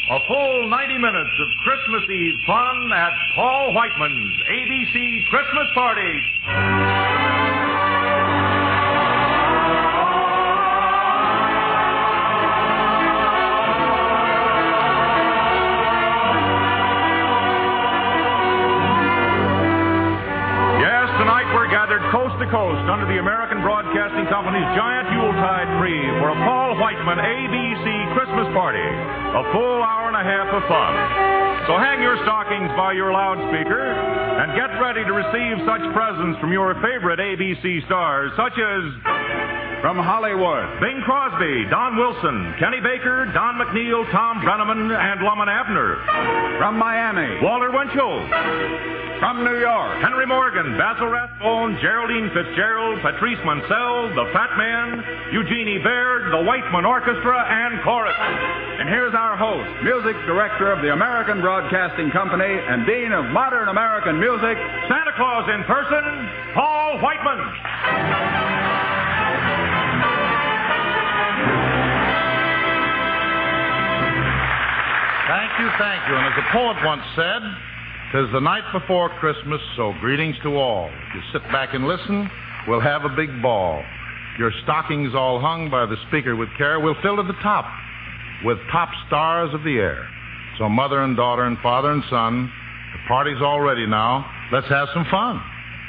A full 90 minutes of Christmas Eve fun at Paul Whiteman's ABC Christmas Party. Coast to coast under the American Broadcasting Company's giant Yuletide tree for a Paul Whiteman ABC Christmas Party. A full hour and a half of fun. So hang your stockings by your loudspeaker and get ready to receive such presents from your favorite ABC stars, such as... From Hollywood, Bing Crosby, Don Wilson, Kenny Baker, Don McNeil, Tom Brenneman, and Lum and Abner. From Miami, Walter Winchell. From New York, Henry Morgan, Basil Rathbone, Geraldine Fitzgerald, Patrice Munsell, The Fat Man, Eugenie Baird, the Whiteman Orchestra, and Chorus. And here's our host, music director of the American Broadcasting Company and dean of modern American music, Santa Claus in person, Paul Whiteman. Thank you. And as a poet once said, 'tis the night before Christmas, so greetings to all. If you sit back and listen, we'll have a big ball. Your stockings all hung by the speaker with care will fill to the top with top stars of the air. So mother and daughter and father and son, the party's all ready now. Let's have some fun.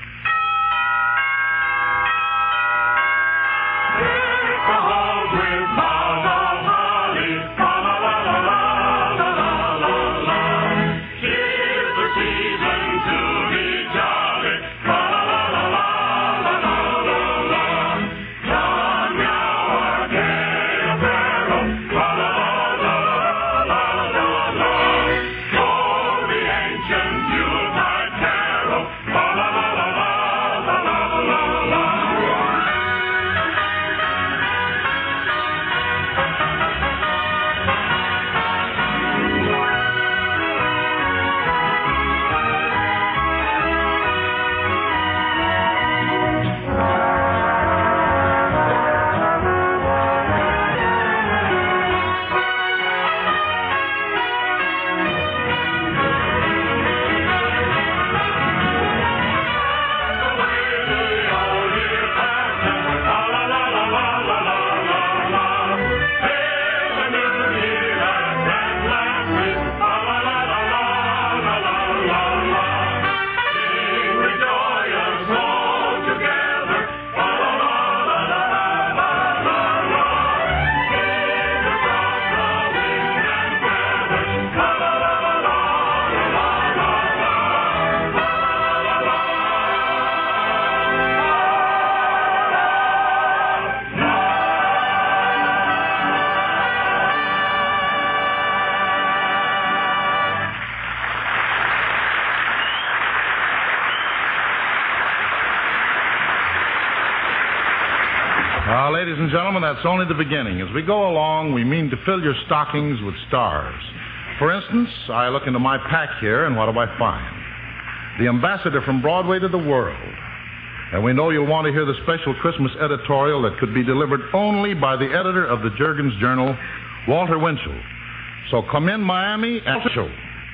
Ladies and gentlemen, that's only the beginning. As we go along, we mean to fill your stockings with stars. For instance, I look into my pack here, and what do I find? The ambassador from Broadway to the world. And we know you'll want to hear the special Christmas editorial that could be delivered only by the editor of the Juergens Journal, Walter Winchell. So come in, Miami, and show.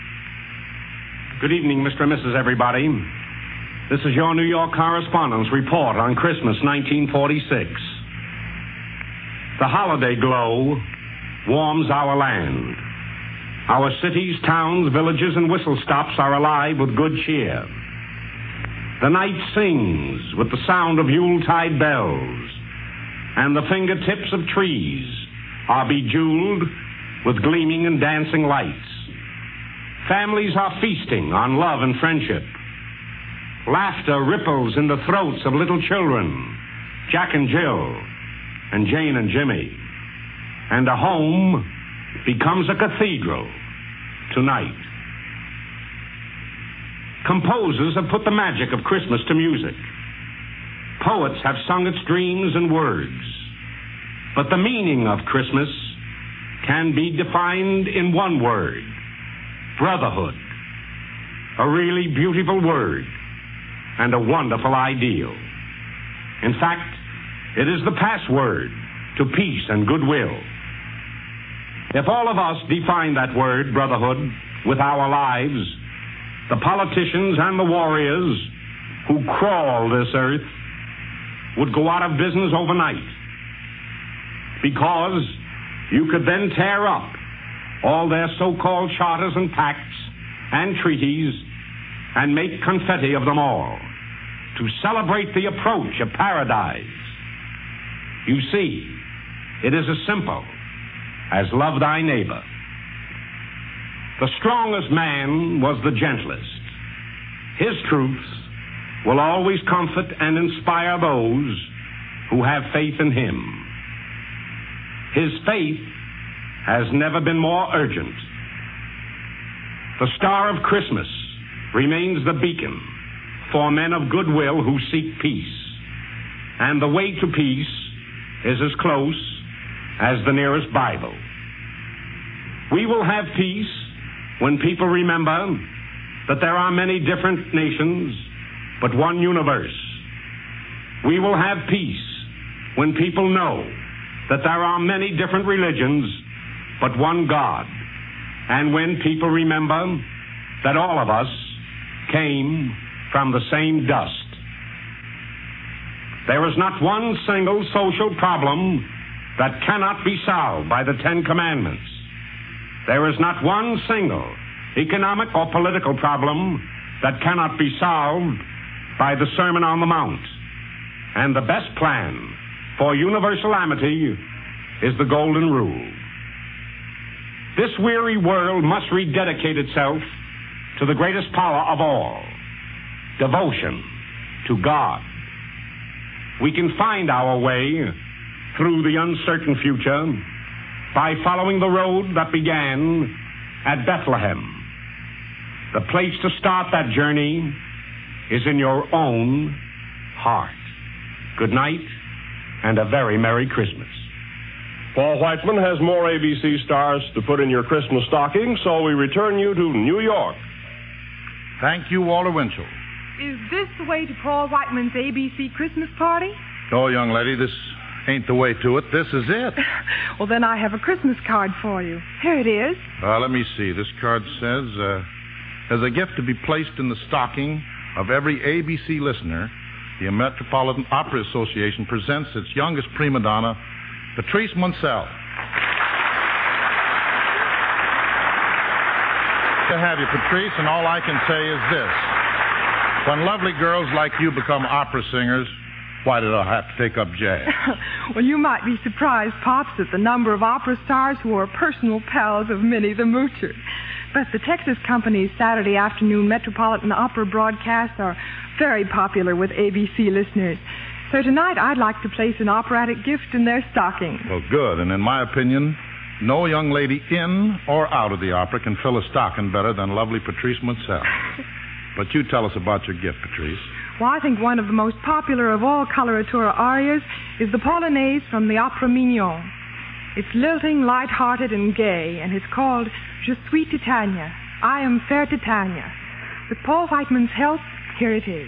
Good evening, Mr. and Mrs. Everybody. This is your New York correspondent's report on Christmas 1946. The holiday glow warms our land. Our cities, towns, villages, and whistle stops are alive with good cheer. The night sings with the sound of Yuletide bells, and the fingertips of trees are bejeweled with gleaming and dancing lights. Families are feasting on love and friendship. Laughter ripples in the throats of little children, Jack and Jill, and Jane and Jimmy. And a home becomes a cathedral tonight. Composers have put the magic of Christmas to music. Poets have sung its dreams and words. But the meaning of Christmas can be defined in one word: brotherhood. A really beautiful word and a wonderful ideal. In fact, it is the password to peace and goodwill. If all of us define that word, brotherhood, with our lives, the politicians and the warriors who crawl this earth would go out of business overnight. Because you could then tear up all their so-called charters and pacts and treaties and make confetti of them all to celebrate the approach of paradise. You see, it is as simple as love thy neighbor. The strongest man was the gentlest. His truths will always comfort and inspire those who have faith in him. His faith has never been more urgent. The star of Christmas remains the beacon for men of goodwill who seek peace. And the way to peace is as close as the nearest Bible. We will have peace when people remember that there are many different nations, but one universe. We will have peace when people know that there are many different religions, but one God. And when people remember that all of us came from the same dust. There is not one single social problem that cannot be solved by the Ten Commandments. There is not one single economic or political problem that cannot be solved by the Sermon on the Mount. And the best plan for universal amity is the Golden Rule. This weary world must rededicate itself to the greatest power of all, devotion to God. We can find our way through the uncertain future by following the road that began at Bethlehem. The place to start that journey is in your own heart. Good night, and a very Merry Christmas. Paul Whiteman has more ABC stars to put in your Christmas stocking, so we return you to New York. Thank you, Walter Winchell. Is this the way to Paul Whiteman's ABC Christmas party? Oh, young lady, this ain't the way to it. This is it. Well, then I have a Christmas card for you. Here it is. Let me see. This card says, as a gift to be placed in the stocking of every ABC listener, the Metropolitan Opera Association presents its youngest prima donna, Patrice Munsell. To have you, Patrice, and all I can say is this. When lovely girls like you become opera singers, why did I have to take up jazz? Well, you might be surprised, Pops, at the number of opera stars who are personal pals of Minnie the Moocher. But the Texas Company's Saturday afternoon Metropolitan Opera broadcasts are very popular with ABC listeners. So tonight I'd like to place an operatic gift in their stocking. Well, good. And in my opinion, no young lady in or out of the opera can fill a stocking better than lovely Patrice Munsell. But you tell us about your gift, Patrice. Well, I think one of the most popular of all coloratura arias is the Polonaise from the Opera Mignon. It's lilting, light-hearted, and gay, and it's called Je suis Titania. I am fair Titania. With Paul Whiteman's help, here it is.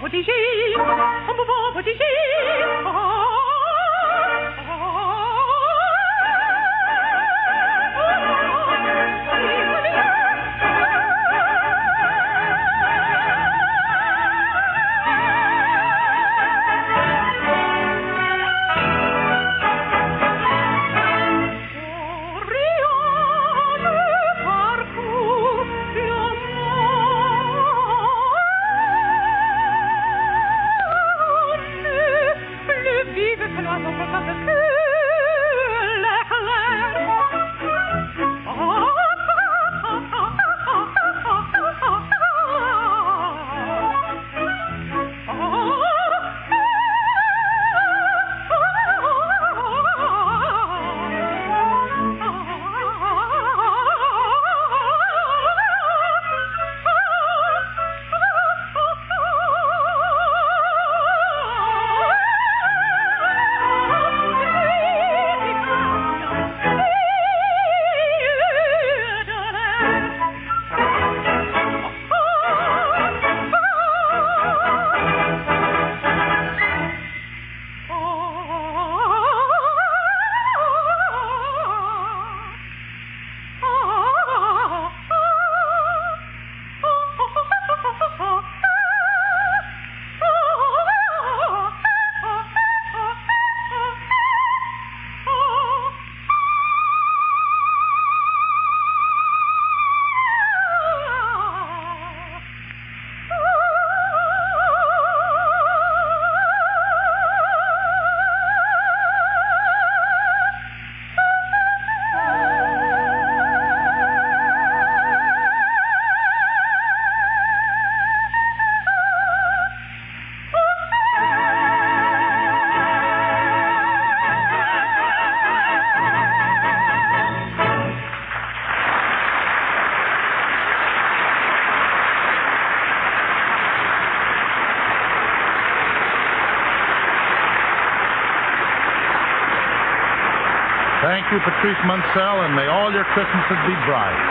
Thank you, Patrice Munsell, and may all your Christmases be bright.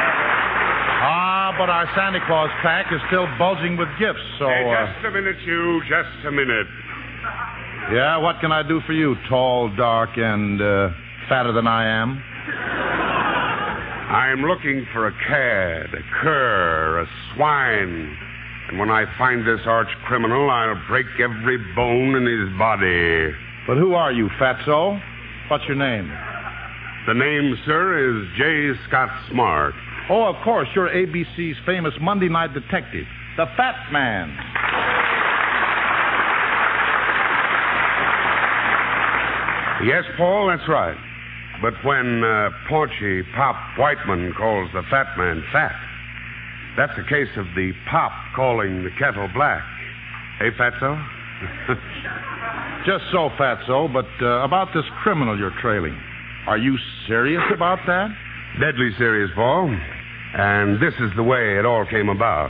But our Santa Claus pack is still bulging with gifts, so... Hey, just a minute, you. Just a minute. Yeah, what can I do for you, tall, dark, and fatter than I am? I'm looking for a cad, a cur, a swine. And when I find this arch criminal, I'll break every bone in his body. But who are you, Fatso? What's your name? The name, sir, is J. Scott Smart. Oh, of course, you're ABC's famous Monday night detective, the Fat Man. Yes, Paul, that's right. But when paunchy Pop Whiteman calls the Fat Man fat, that's a case of the Pop calling the kettle black. Hey, Fatso? Just so, Fatso, but about this criminal you're trailing. Are you serious about that? Deadly serious, Paul. And this is the way it all came about.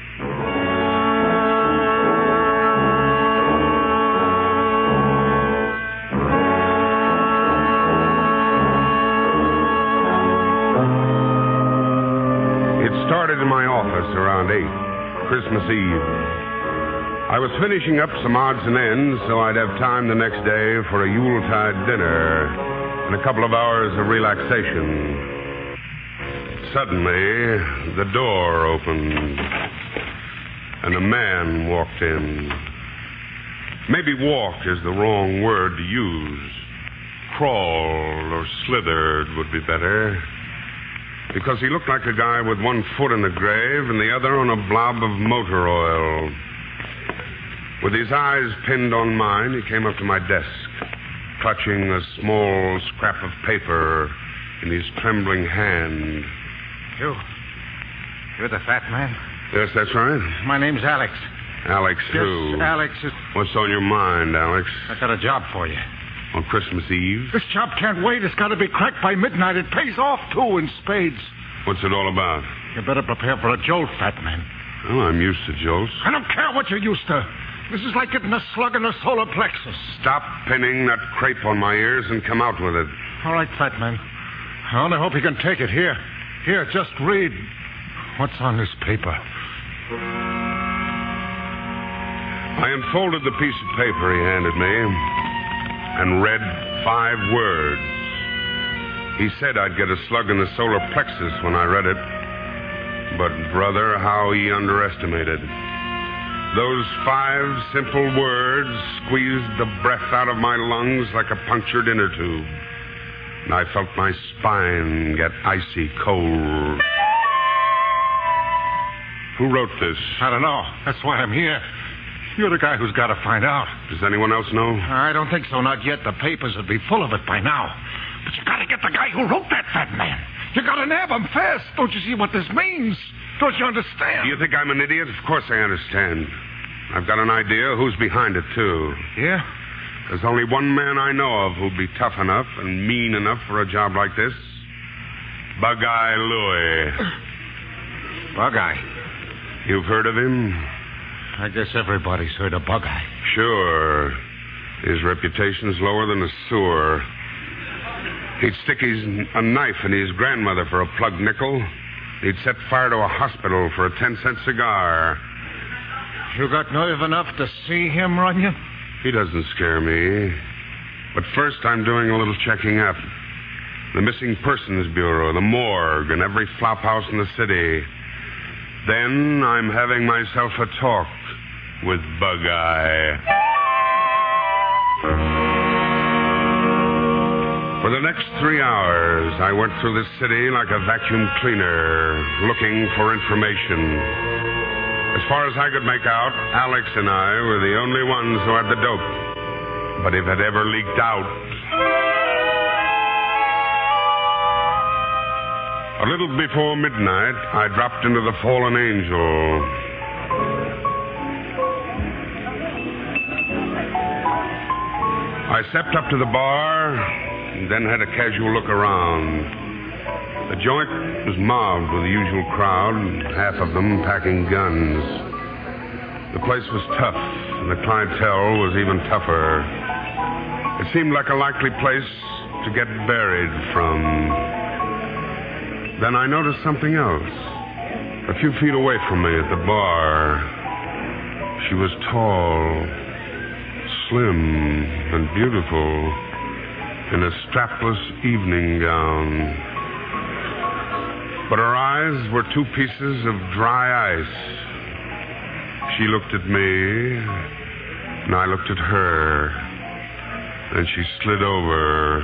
It started in my office around 8, Christmas Eve. I was finishing up some odds and ends so I'd have time the next day for a Yuletide dinner and a couple of hours of relaxation. Suddenly, the door opened, and a man walked in. Maybe walked is the wrong word to use. Crawled or slithered would be better, because he looked like a guy with one foot in the grave and the other on a blob of motor oil. With his eyes pinned on mine, he came up to my desk, clutching a small scrap of paper in his trembling hand. You're the Fat Man? Yes, that's right. My name's Alex. Alex who? Yes, Alex is... What's on your mind, Alex? I got a job for you. On Christmas Eve? This job can't wait. It's got to be cracked by midnight. It pays off, too, in spades. What's it all about? You better prepare for a jolt, Fat Man. Oh, I'm used to jolts. I don't care what you're used to. This is like getting a slug in the solar plexus. Stop pinning that crepe on my ears and come out with it. All right, Fat Man. I only hope you can take it. Here, just read. What's on this paper? I unfolded the piece of paper he handed me and read 5 words. He said I'd get a slug in the solar plexus when I read it. But, brother, how he underestimated. Those 5 simple words squeezed the breath out of my lungs like a punctured inner tube. And I felt my spine get icy cold. Who wrote this? I don't know. That's why I'm here. You're the guy who's got to find out. Does anyone else know? I don't think so, not yet. The papers would be full of it by now. But you got to get the guy who wrote that, fat man. You got to nab him fast. Don't you see what this means? Don't you understand? Do you think I'm an idiot? Of course I understand. I've got an idea who's behind it, too. Yeah? There's only one man I know of who'd be tough enough and mean enough for a job like this. Bug-Eye Louie. Bug-Eye? You've heard of him? I guess everybody's heard of Bug-Eye. Sure. His reputation's lower than a sewer. He'd stick a knife in his grandmother for a plug nickel. He'd set fire to a hospital for a 10-cent cigar. You got nerve enough to see him, Runyon? He doesn't scare me. But first, I'm doing a little checking up. The Missing Persons Bureau, the morgue, and every flop house in the city. Then I'm having myself a talk with Bug-Eye. For the next 3 hours, I went through the city like a vacuum cleaner, looking for information. As far as I could make out, Alex and I were the only ones who had the dope. But if it ever leaked out... A little before midnight, I dropped into the Fallen Angel. I stepped up to the bar and then had a casual look around. The joint was mobbed with the usual crowd, half of them packing guns. The place was tough, and the clientele was even tougher. It seemed like a likely place to get buried from. Then I noticed something else. A few feet away from me at the bar, she was tall, slim, and beautiful, in a strapless evening gown. But her eyes were 2 pieces of dry ice. She looked at me, and I looked at her, and she slid over.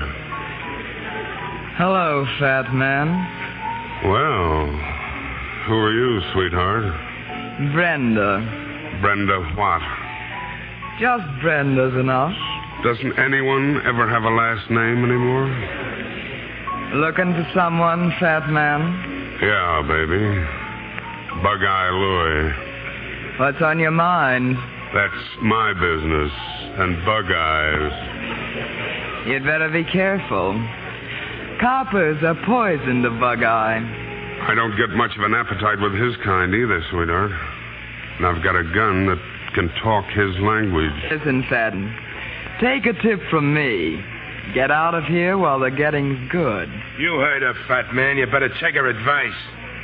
Hello, fat man. Well, who are you, sweetheart? Brenda. Brenda what? Just Brenda's enough. Doesn't anyone ever have a last name anymore? Looking for someone, fat man? Yeah, baby. Bug-Eye Louie. What's on your mind? That's my business, and Bug-Eye's. You'd better be careful. Coppers are poison to Bug-Eye. I don't get much of an appetite with his kind either, sweetheart. And I've got a gun that can talk his language. Listen, Fadden. Take a tip from me. Get out of here while the getting's good. You heard her, fat man. You better take her advice.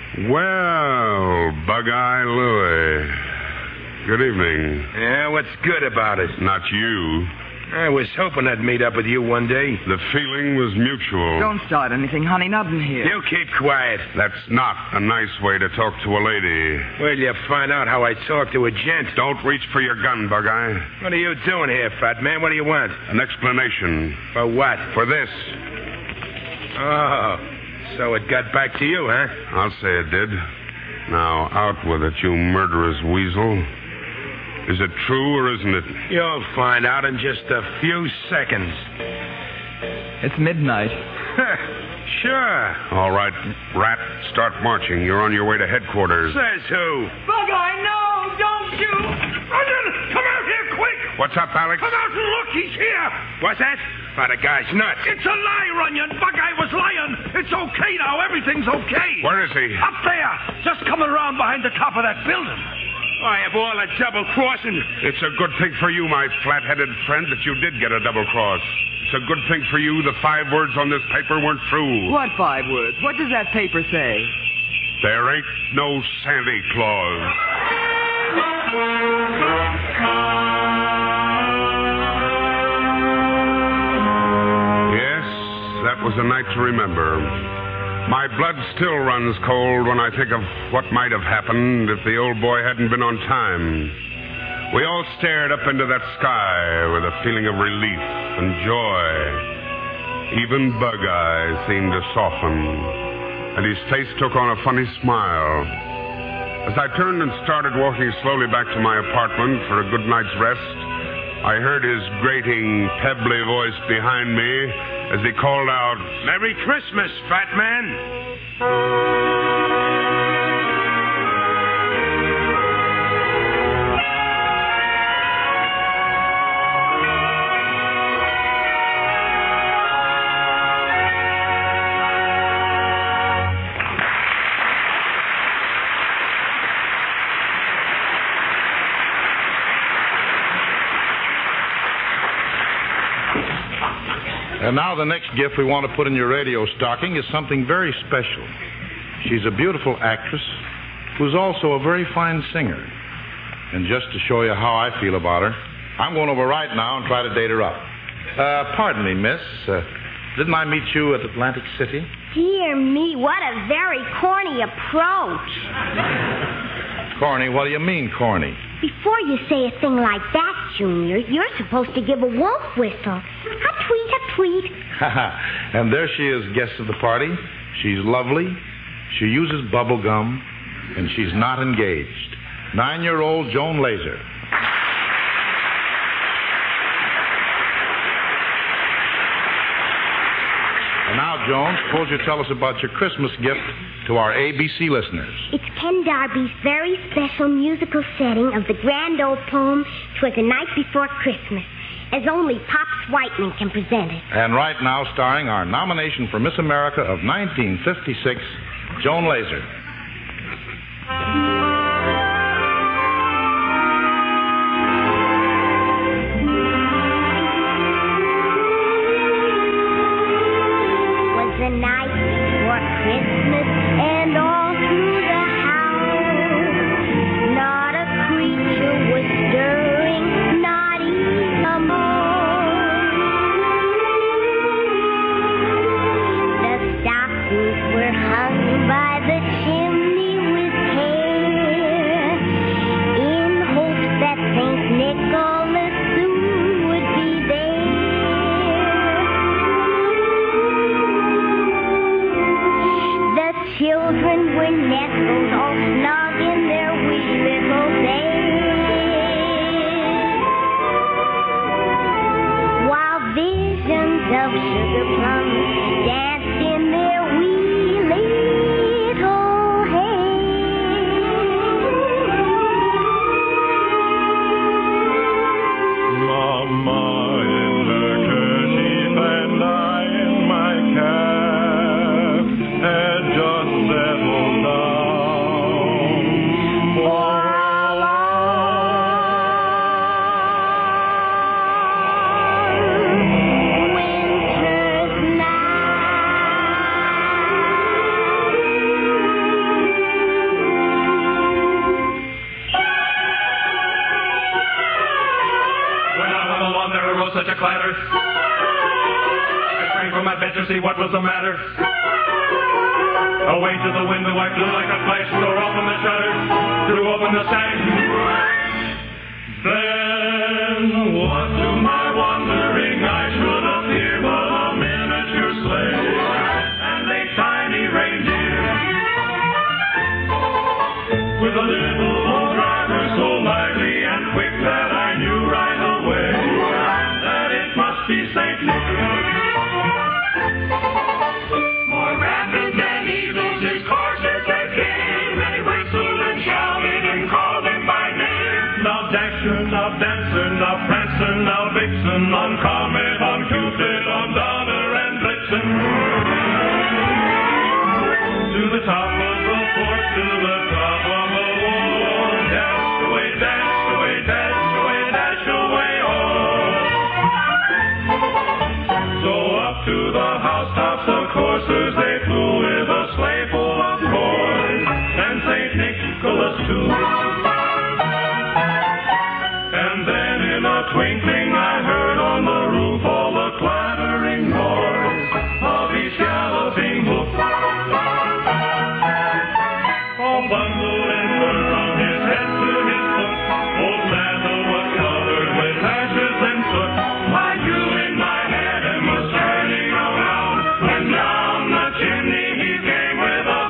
Well, Bug-Eye Louie. Good evening. Yeah, what's good about it? Not you. I was hoping I'd meet up with you one day. The feeling was mutual. Don't start anything, honey. Nothing here. You keep quiet. That's not a nice way to talk to a lady. Well, you find out how I talk to a gent. Don't reach for your gun, Bug-Eye. What are you doing here, fat man? What do you want? An explanation. For what? For this. Oh, so it got back to you, huh? I'll say it did. Now, out with it, you murderous weasel. Is it true or isn't it? You'll find out in just a few seconds. It's midnight. Sure. All right, Rat, start marching. You're on your way to headquarters. Says who? Bug-Eye, no! Don't shoot! Runyon, come out here quick! What's up, Alex? Come out and look, he's here! What's that? Oh, the guy's nuts. It's a lie, Runyon. Bug-Eye was lying. It's okay now. Everything's okay. Where is he? Up there. Just coming around behind the top of that building. I have all a double-crossing. It's a good thing for you, my flat-headed friend, that you did get a double cross. It's a good thing for you the 5 words on this paper weren't true. What 5 words? What does that paper say? There ain't no Santa Claus. Yes, that was a night to remember. My blood still runs cold when I think of what might have happened if the old boy hadn't been on time. We all stared up into that sky with a feeling of relief and joy. Even Bug-Eye seemed to soften, and his face took on a funny smile. As I turned and started walking slowly back to my apartment for a good night's rest, I heard his grating, pebbly voice behind me as he called out, Merry Christmas, fat man. And now the next gift we want to put in your radio stocking is something very special. She's a beautiful actress who's also a very fine singer. And just to show you how I feel about her, I'm going over right now and try to date her up. Pardon me, miss. Didn't I meet you at Atlantic City? Dear me, what a very corny approach. Corny? What do you mean, corny? Before you say a thing like that, Junior, you're supposed to give a wolf whistle. A-tweet, a-tweet. And there she is, guest of the party. She's lovely. She uses bubble gum. And she's not engaged. 9-year-old Joan Laser. And now, Joan, suppose you tell us about your Christmas gift to our ABC listeners. It's Ken Darby's very special musical setting of the grand old poem, "'Twas the Night Before Christmas," as only Pops Whiteman can present it. And right now, starring our nomination for Miss America of 1956, Joan Laser. The night before Christmas, and all through the house, not a creature was stirring, not even a mouse. The stockings were hung by the chimney with care, in hopes that St. Nicholas soon would be there. Children were nestled all snug in their wee little beds, while visions of sugar plums danced in their wee little heads. Mama in her kerchief and I in my cap had just settled down for a long winter's When I went along, there arose such a clatter. I sprang from my bed to see what was the matter. Away to the window I flew like a flash, tore open the shutters, threw open the sash. Then, what to my wondering eyes should appear but a miniature sleigh and a tiny reindeer with a little old driver so lively and quick that I knew right away that it must be St. Nicholas. More rapid than eagles, his coursers they came, and he whistled and shouted and called them by name. Now Dasher, now Dancer, now Prancer, now Vixen, on Comet, on Cupid, on Donner and Blitzen. To the top of the porch, to the top of the wall, dash away, dash away, dash away, dash away, oh. So up to the housetops of coursers they flew with a sleigh full of toys, and St. Nicholas too. bundle and fur from his head to his foot. Old Santa was covered with ashes and soot. My Jew in my head and was turning around, and down the chimney he came with a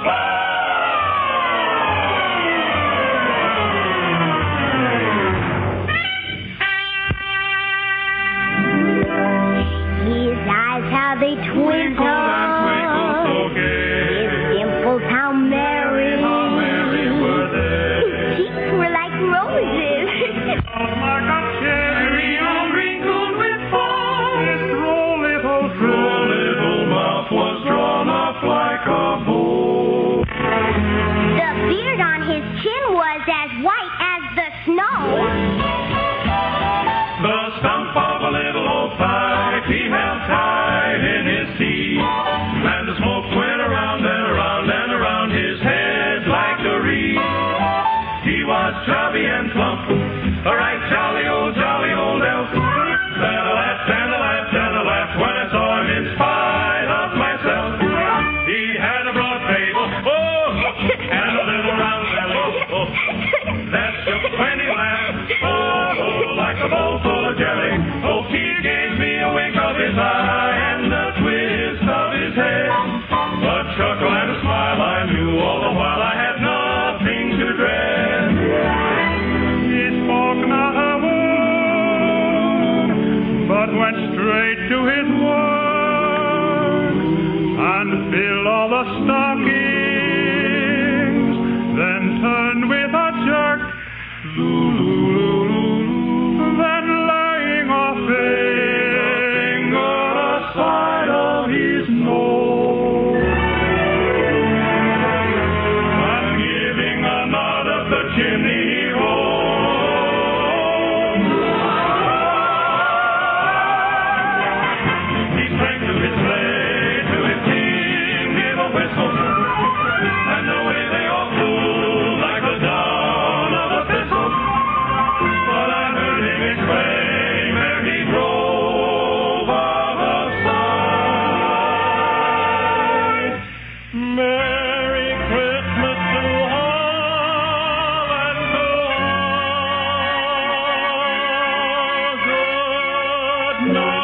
His eyes, how they twinkle and twinkle so gay. His dimples, how merry were they. His cheeks were like roses. Like a cherry all wrinkled with fun. His droll little mouth was drawn up like a bow. The beard on his chin was as white as the snow. The stump of a little old pipe he held tight in his teeth, and the smoke went around and around and around his head like a wreath. He was chubby and plump, a right jolly old elf. Then I laughed and I laughed and I laughed when I saw him in spite of myself. He had a broad table, and a little round belly, that shook when he laughed, like a bowl full of jelly. Oh, he gave me a wink of his eye and a twist of his head. A chuckle and a smile I knew all the while I had nothing to dread. He spoke not a word, but went straight to his work and filled all the stockings, then turned with a jerk, then laying a finger aside of his nose and giving a nod up the chimney he rose. He sprang to his sleigh, to his team, gave a whistle, and away they all flew like the down of a thistle. But I heard him exclaim ere he drove out of sight, Merry Christmas to all and to all. Good night.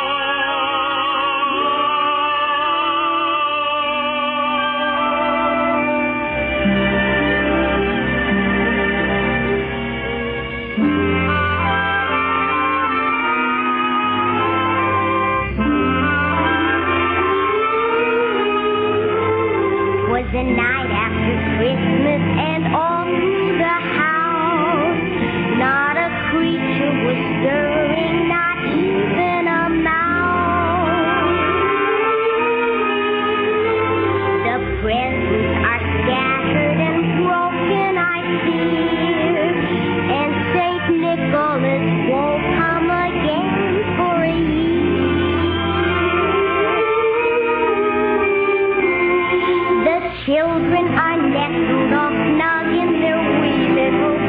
Was the night after Christmas, and all through the house not a creature was stirring, not even a mouse. The presents are scattered and broken, I fear, and St. Nicholas won't come again for a year. The children are nestled all snug in their wee little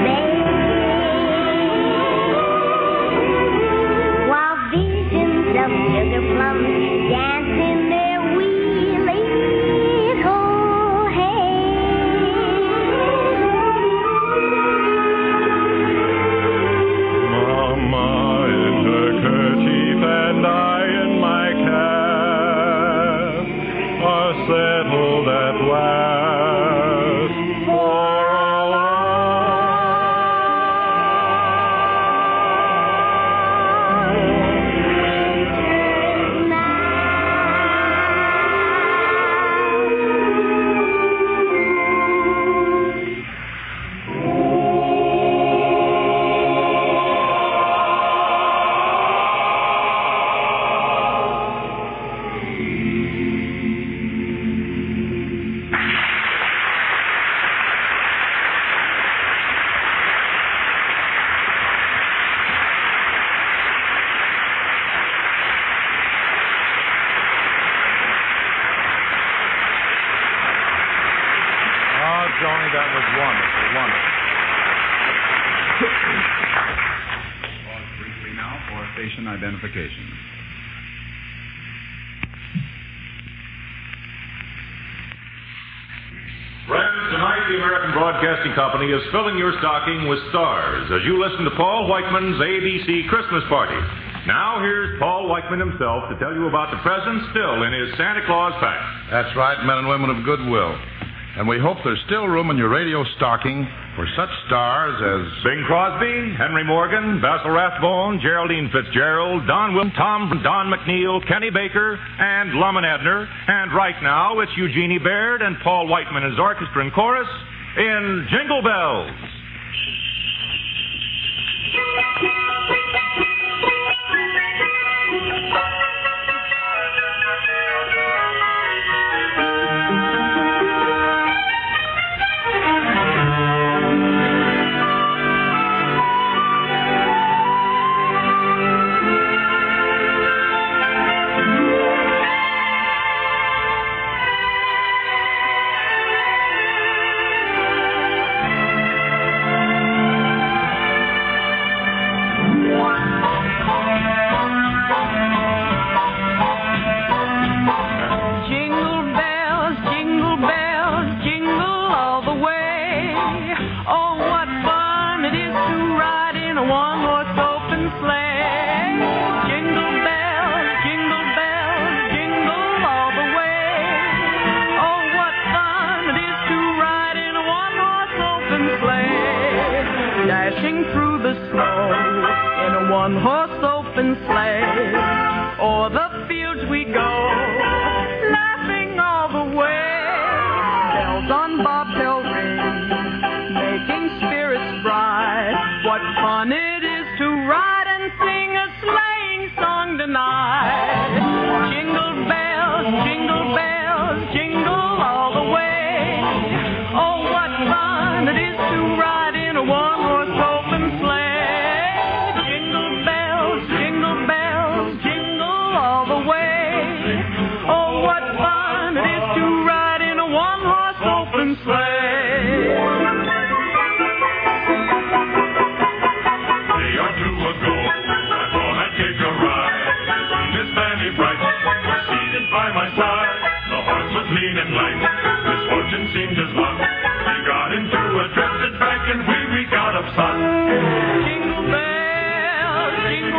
beds, while visions of sugar plums dance in their wee little heads. Mama in her kerchief and I in my cap are settled at last for a Johnny, that was wonderful, wonderful. Pause briefly now for station identification. Friends, tonight the American Broadcasting Company is filling your stocking with stars as you listen to Paul Whiteman's ABC Christmas Party. Now, here's Paul Whiteman himself to tell you about the presents still in his Santa Claus pack. That's right, men and women of goodwill. And we hope there's still room in your radio stocking for such stars as Bing Crosby, Henry Morgan, Basil Rathbone, Geraldine Fitzgerald, Don McNeil, Kenny Baker, and Lum and Abner. And right now, it's Eugenie Baird and Paul Whiteman and his orchestra and chorus in Jingle Bells. One-horse open sleigh, o'er the fields we go, laughing all the way. Bells on bobtail ring, making spirits bright. What fun it is to ride and sing a sleighing song tonight. Jingle bells, jingle all the way. Oh, what fun it is to ride in a one-horse open sleigh. Lean and light, misfortune seemed his lot. He got into a drifted back and we got upset. Jingle bells,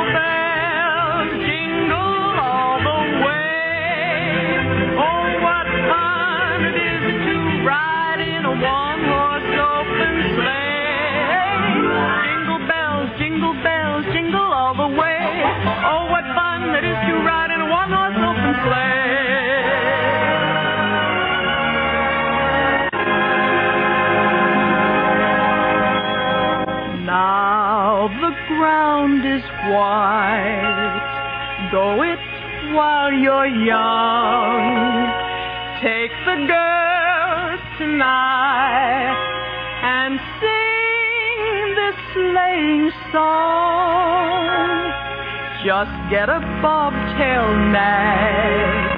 jingle all the way. Oh, what fun it is to ride in a one-horse open sleigh. Jingle bells, jingle all the way. Oh, what fun it is to ride in a one-horse open sleigh. The ground is white. Go it while you're young. Take the girls tonight and sing this sleighing song. Just get a bobtail nag,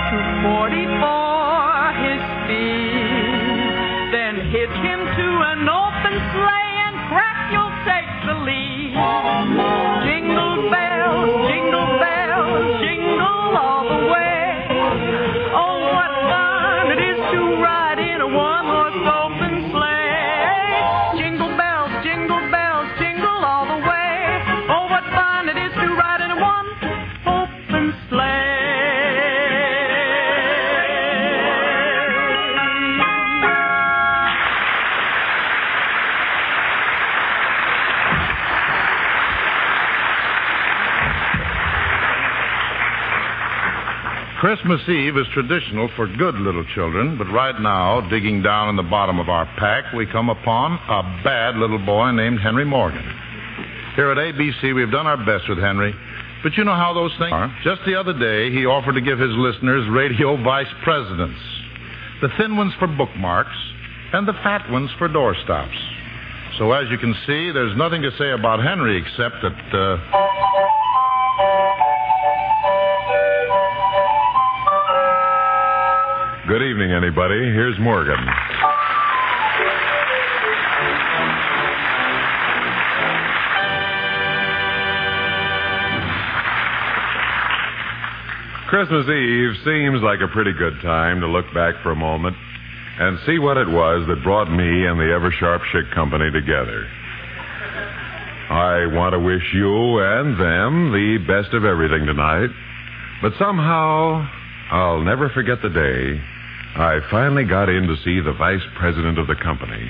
244 his speed, then hitch him to an open sleigh and crack you'll take the lead. Jingle bells, jingle all the way. Oh, what fun it is to ride in a one-horse open sleigh. Jingle bells, jingle all the way. Oh, what fun it is to ride in a one-open sleigh. Christmas Eve is traditional for good little children, but right now, digging down in the bottom of our pack, we come upon a bad little boy named Henry Morgan. Here at ABC, we've done our best with Henry, but you know how those things are. Just the other day, he offered to give his listeners radio vice presidents. The thin ones for bookmarks, and the fat ones for doorstops. So as you can see, there's nothing to say about Henry except that, Good evening, anybody. Here's Morgan. Christmas Eve seems like a pretty good time to look back for a moment and see what it was that brought me and the Eversharp Schick Company together. I want to wish you and them the best of everything tonight, but somehow I'll never forget the day I finally got in to see the vice president of the company,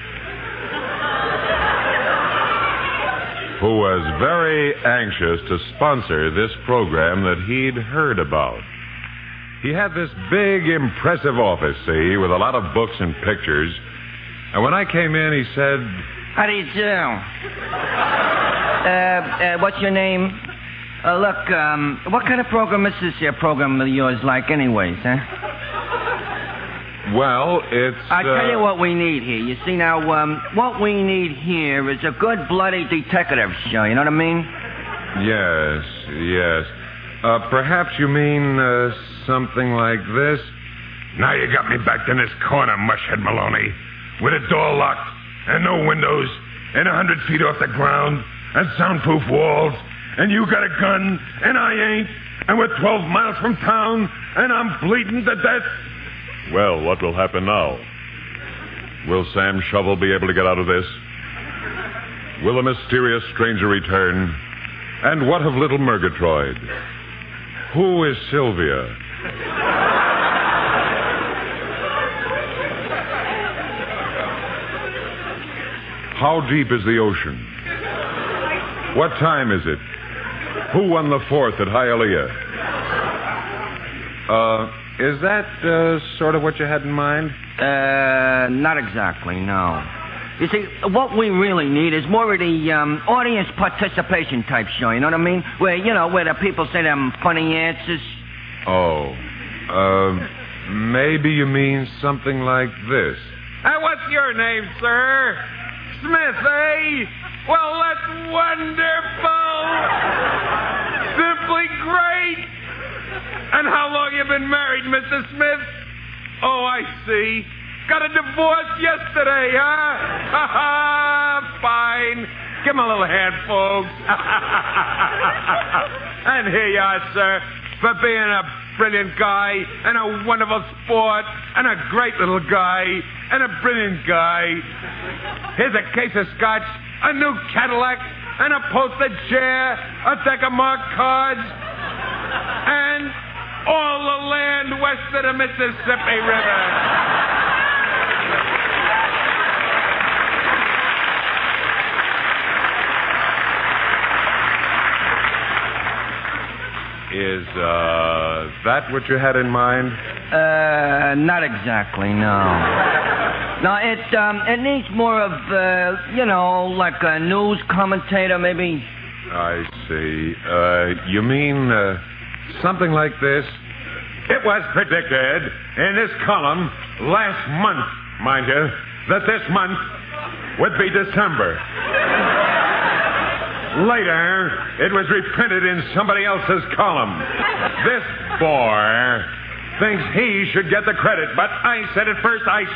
who was very anxious to sponsor this program that he'd heard about. He had this big, impressive office, see, with a lot of books and pictures. And when I came in, he said... How do you do? What's your name? Look, what kind of program is this here program of yours like anyways, huh? Well, it's... I tell you what we need here. You see, now, what we need here is a good bloody detective show, you know what I mean? Yes. Perhaps you mean something like this? Now you got me backed in this corner, mushhead Maloney, with a door locked and no windows and 100 feet off the ground and soundproof walls, and you got a gun and I ain't, and we're 12 miles from town and I'm bleeding to death. Well, what will happen now? Will Sam Shovel be able to get out of this? Will the mysterious stranger return? And what of little Murgatroyd? Who is Sylvia? How deep is the ocean? What time is it? Who won the 4th at Hialeah? Is that sort of what you had in mind? Not exactly, no. You see, what we really need is more of the audience participation type show, you know what I mean? Where the people say them funny answers. Oh. Maybe you mean something like this. What's your name, sir? Smith, eh? Well, that's wonderful. Simply great. And how long you been married, Mr. Smith? Oh, I see. Got a divorce yesterday, huh? Fine. Give him a little hand, folks. And here you are, sir, for being a brilliant guy and a wonderful sport and a great little guy and a brilliant guy. Here's a case of scotch, a new Cadillac, and a postage chair, a deck of marked cards, and all the land west of the Mississippi River. Is that what you had in mind? Not exactly, no. No, it needs more of, like a news commentator, maybe. I see. You mean something like this? It was predicted in this column last month, mind you, that this month would be December. Later, it was reprinted in somebody else's column. This boy thinks he should get the credit, but I said it first. Ha!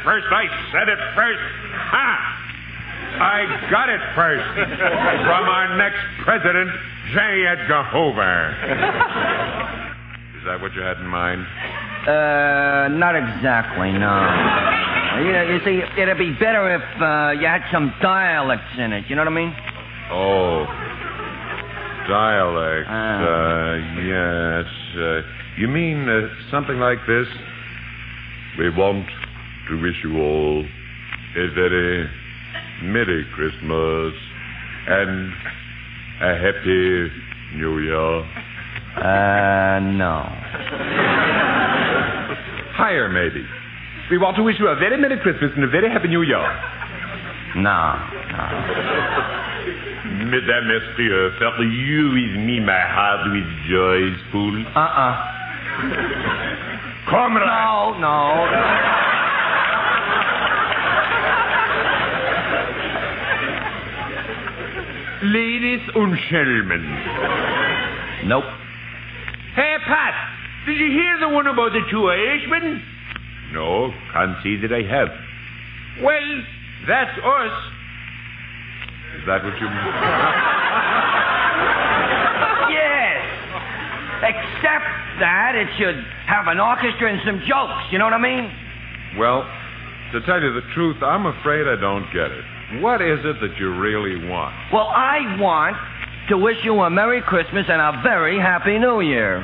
I got it first from our next president, J. Edgar Hoover. Is that what you had in mind? Not exactly, no. You see, it'd be better if you had some dialects in it, you know what I mean? Oh, dialect. Yes. You mean something like this? We want to wish you all a very Merry Christmas and a Happy New Year. No. Higher, maybe. We want to wish you a very Merry Christmas and a very Happy New Year. No. Mesdames, Messieurs, fill you with me my heart with joy, fool. Comrade. No. Ladies and gentlemen. Nope. Hey, Pat, did you hear the one about the 2 Irishmen? No, can't see that I have. Well, that's us. Is that what you mean? Yes. Except that it should have an orchestra and some jokes, you know what I mean? Well, to tell you the truth, I'm afraid I don't get it. What is it that you really want? Well, I want to wish you a Merry Christmas and a very Happy New Year.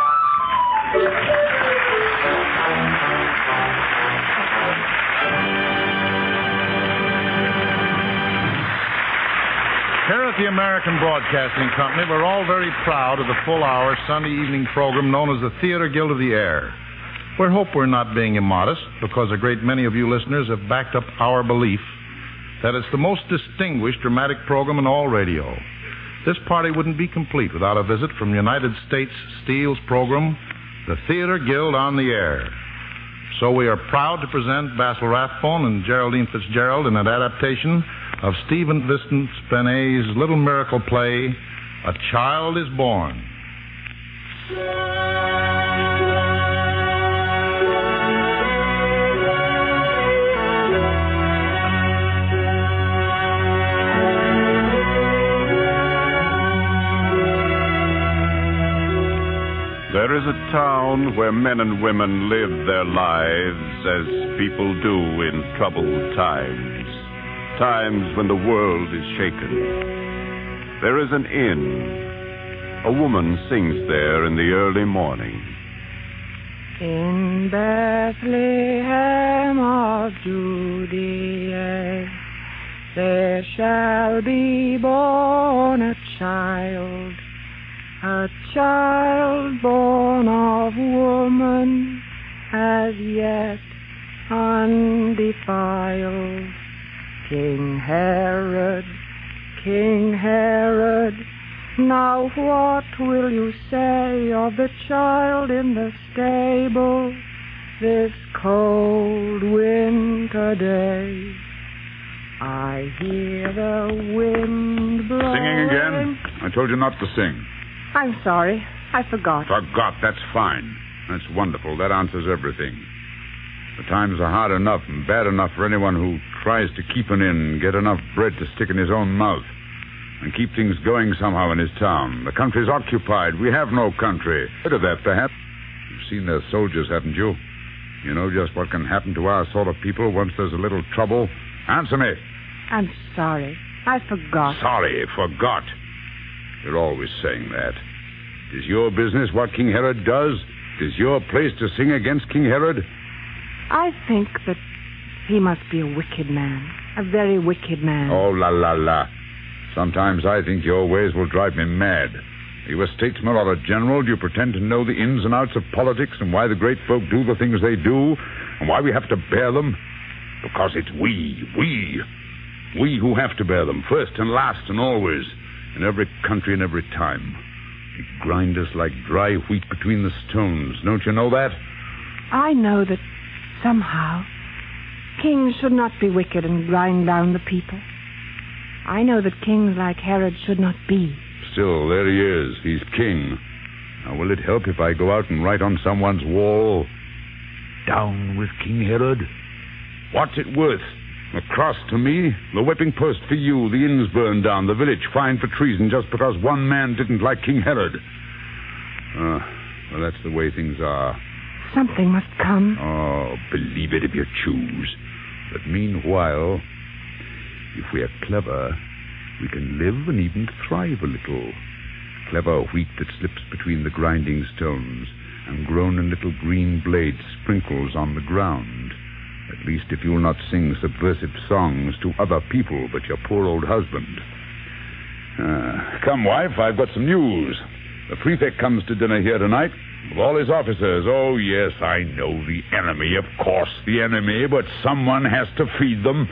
Here at the American Broadcasting Company, we're all very proud of the full-hour Sunday evening program known as the Theater Guild of the Air. We hope we're not being immodest, because a great many of you listeners have backed up our belief that it's the most distinguished dramatic program in all radio. This party wouldn't be complete without a visit from United States Steel's program, the Theater Guild on the Air. So we are proud to present Basil Rathbone and Geraldine Fitzgerald in an adaptation of Stephen Vincent Benet's little miracle play, A Child is Born. There is a town where men and women live their lives as people do in troubled times, times when the world is shaken. There is an inn. A woman sings there in the early morning. In Bethlehem of Judea, there shall be born a child born of woman, as yet undefiled. King Herod, now what will you say of the child in the stable this cold winter day? I hear the wind blowing. Singing again? I told you not to sing. I'm sorry. I forgot. Forgot? That's fine. That's wonderful. That answers everything. The times are hard enough and bad enough for anyone who tries to keep an inn and get enough bread to stick in his own mouth and keep things going somehow in his town. The country's occupied. We have no country. Heard of that, perhaps? You've seen their soldiers, haven't you? You know just what can happen to our sort of people once there's a little trouble. Answer me. I'm sorry. I forgot. Sorry, forgot. You're always saying that. It is your business what King Herod does. It is your place to sing against King Herod. I think that he must be a wicked man. A very wicked man. Oh, la, la, la. Sometimes I think your ways will drive me mad. Are you a statesman or a general? Do you pretend to know the ins and outs of politics and why the great folk do the things they do and why we have to bear them? Because it's we who have to bear them, first and last and always, in every country and every time. They grind us like dry wheat between the stones. Don't you know that? I know that somehow kings should not be wicked and grind down the people. I know that kings like Herod should not be. Still, there he is. He's king. Now, will it help if I go out and write on someone's wall, "Down with King Herod"? What's it worth? The cross to me, the whipping post for you, the inns burned down, the village fined for treason just because one man didn't like King Herod. Well, that's the way things are. Something must come. Oh, believe it if you choose. But meanwhile, if we are clever, we can live and even thrive a little. Clever wheat that slips between the grinding stones and grown in little green blades sprinkles on the ground. At least if you'll not sing subversive songs to other people but your poor old husband. Come, wife, I've got some news. The prefect comes to dinner here tonight with all his officers. Oh, yes, I know the enemy, of course, the enemy, but someone has to feed them.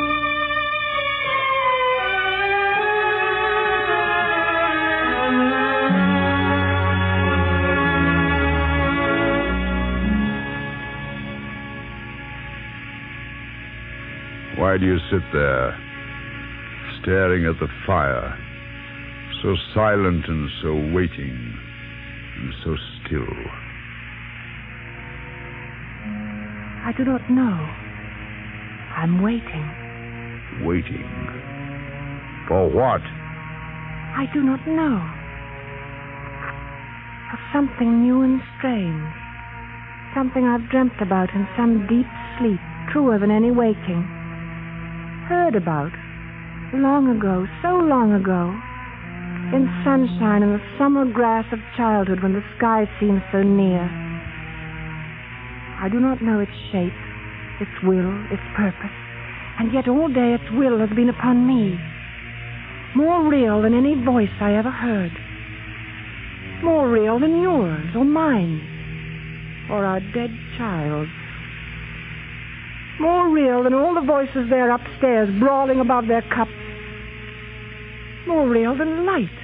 Why do you sit there, staring at the fire, so silent and so waiting and so still? I do not know. I'm waiting. Waiting? For what? I do not know. For something new and strange. Something I've dreamt about in some deep sleep, truer than any waking. Heard about, long ago, so long ago, in sunshine and the summer grass of childhood when the sky seems so near. I do not know its shape, its will, its purpose, and yet all day its will has been upon me. More real than any voice I ever heard. More real than yours or mine or our dead child's. More real than all the voices there upstairs brawling above their cups. More real than light.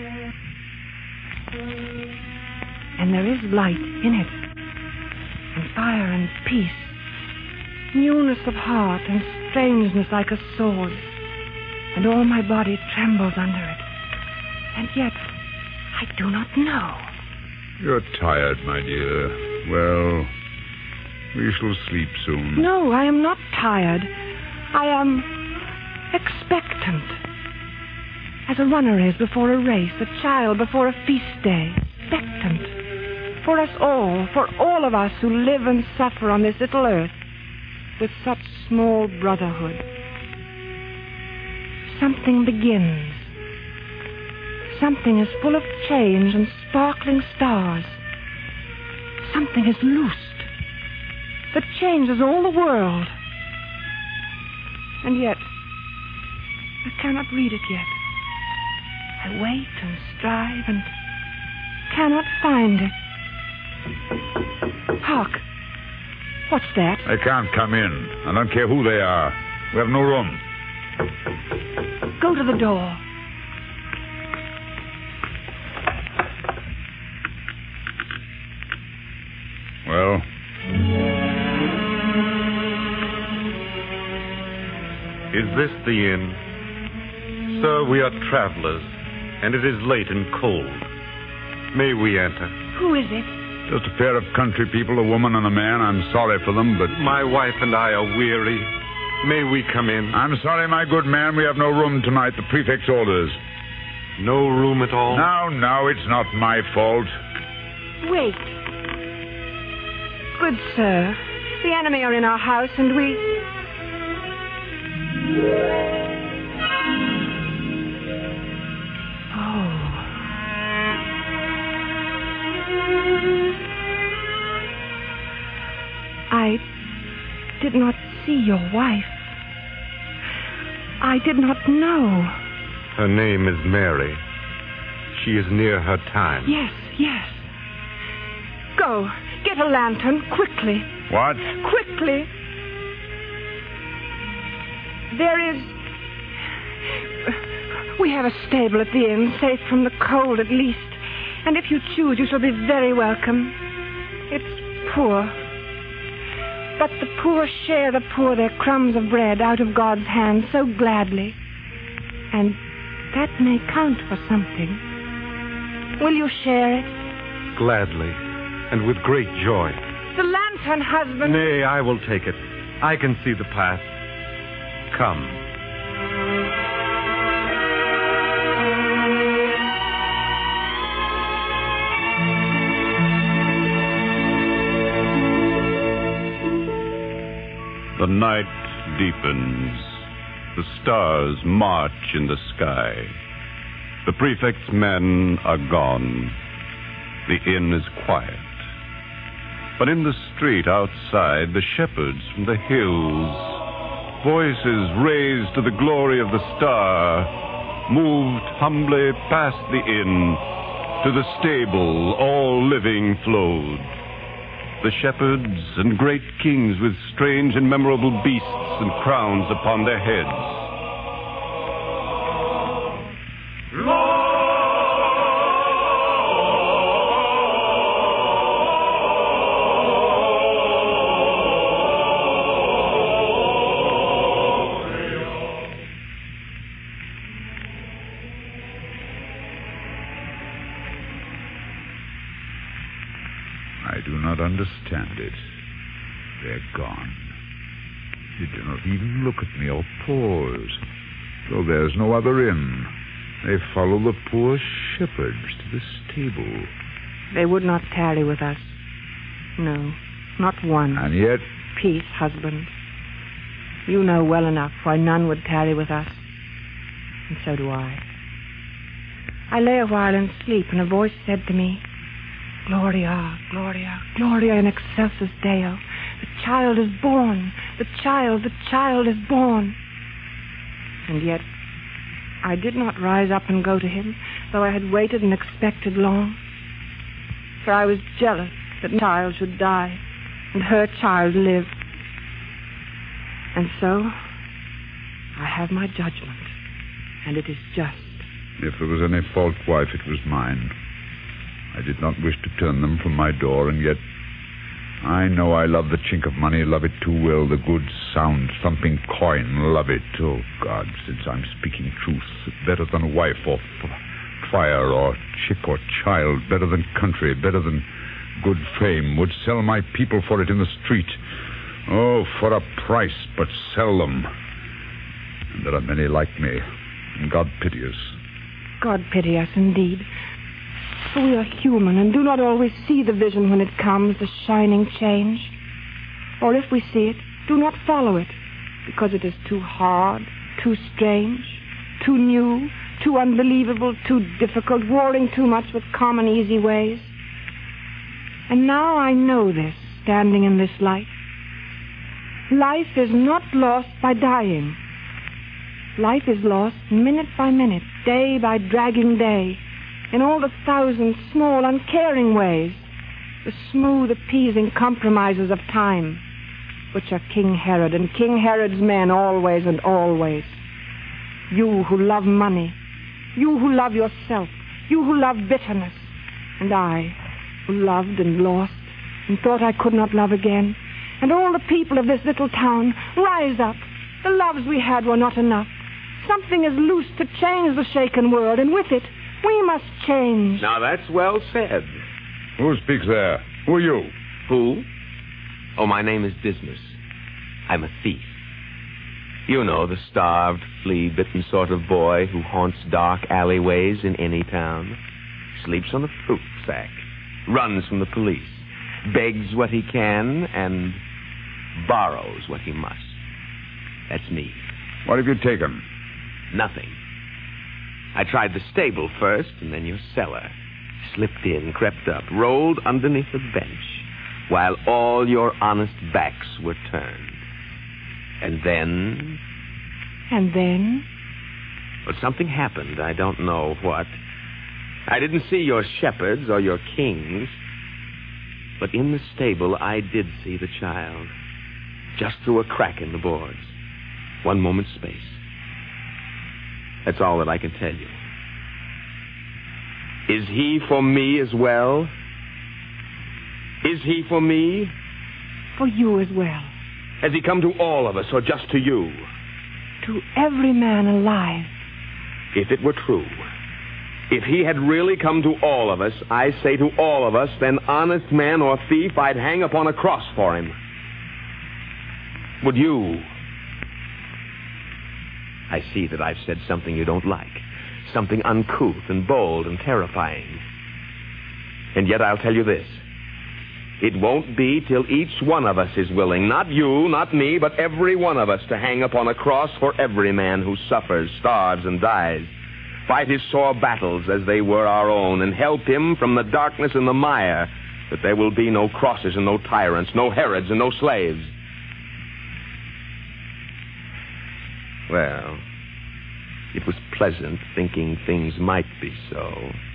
And there is light in it. And fire and peace. Newness of heart and strangeness like a sword. And all my body trembles under it. And yet, I do not know. You're tired, my dear. Well, we shall sleep soon. No, I am not tired. I am expectant. As a runner is before a race, a child before a feast day. Expectant. For us all, for all of us who live and suffer on this little earth with such small brotherhood. Something begins. Something is full of change and sparkling stars. Something is loosed that changes all the world. And yet, I cannot read it yet. I wait and strive and cannot find it. Hark! What's that? They can't come in. I don't care who they are. We have no room. Go to the door. Well? Is this the inn? Sir, we are travelers, and it is late and cold. May we enter? Who is it? Just a pair of country people, a woman and a man. I'm sorry for them, but... My wife and I are weary. May we come in? I'm sorry, my good man. We have no room tonight. The prefect's orders. No room at all? No, it's not my fault. Wait. Good sir, the enemy are in our house, and we... I did not see your wife. I did not know. Her name is Mary. She is near her time. Yes. Go. Get a lantern, quickly. What? Quickly. There is... We have a stable at the inn, safe from the cold at least. And if you choose, you shall be very welcome. It's poor. But the poor share the poor their crumbs of bread out of God's hand so gladly. And that may count for something. Will you share it? Gladly, and with great joy. The lantern, husband. Nay, I will take it. I can see the path. Come. The night deepens. The stars march in the sky. The prefect's men are gone. The inn is quiet. But in the street outside, the shepherds from the hills, voices raised to the glory of the star, moved humbly past the inn to the stable, all living flowed. The shepherds and great kings with strange and memorable beasts and crowns upon their heads. I do not understand it. They're gone. They do not even look at me or pause. Though there's no other inn. They follow the poor shepherds to the stable. They would not tarry with us. No, not one. And yet, peace, husband. You know well enough why none would tarry with us. And so do I. I lay a while in sleep, and a voice said to me, Gloria, Gloria, Gloria in excelsis Deo. The child is born. The child is born. And yet, I did not rise up and go to him, though I had waited and expected long. For I was jealous that the child should die, and her child live. And so, I have my judgment, and it is just. If there was any fault, wife, it was mine. I did not wish to turn them from my door, and yet I know I love the chink of money, love it too well, the good, sound, thumping coin, love it. Oh, God, since I'm speaking truth, better than wife or fire or chick or child, better than country, better than good fame, would sell my people for it in the street. Oh, for a price, but sell them. And there are many like me, and God pity us. God pity us, indeed. For we are human and do not always see the vision when it comes, the shining change. Or if we see it, do not follow it, because it is too hard, too strange, too new, too unbelievable, too difficult, warring too much with common easy ways. And now I know this, standing in this light. Life is not lost by dying. Life is lost minute by minute, day by dragging day, in all the thousand small, uncaring ways, the smooth, appeasing compromises of time, which are King Herod and King Herod's men always and always. You who love money, you who love yourself, you who love bitterness, and I, who loved and lost and thought I could not love again, and all the people of this little town, rise up. The loves we had were not enough. Something is loose to change the shaken world, and with it, we must change. Now, that's well said. Who speaks there? Who are you? Who? Oh, my name is Dismas. I'm a thief. You know, the starved, flea-bitten sort of boy who haunts dark alleyways in any town, sleeps on a fruit sack, runs from the police, begs what he can, and borrows what he must. That's me. What have you taken? Nothing. I tried the stable first, and then your cellar. Slipped in, crept up, rolled underneath the bench, while all your honest backs were turned. And then... And then? But something happened. I don't know what. I didn't see your shepherds or your kings. But in the stable, I did see the child. Just through a crack in the boards. One moment's space. That's all that I can tell you. Is he for me as well? Is he for me? For you as well. Has he come to all of us, or just to you? To every man alive. If it were true, if he had really come to all of us, I say to all of us, then honest man or thief, I'd hang upon a cross for him. Would you? I see that I've said something you don't like. Something uncouth and bold and terrifying. And yet I'll tell you this. It won't be till each one of us is willing, not you, not me, but every one of us, to hang upon a cross for every man who suffers, starves, and dies. Fight his sore battles as they were our own, and help him from the darkness and the mire, that there will be no crosses and no tyrants, no Herods and no slaves. Well, it was pleasant thinking things might be so.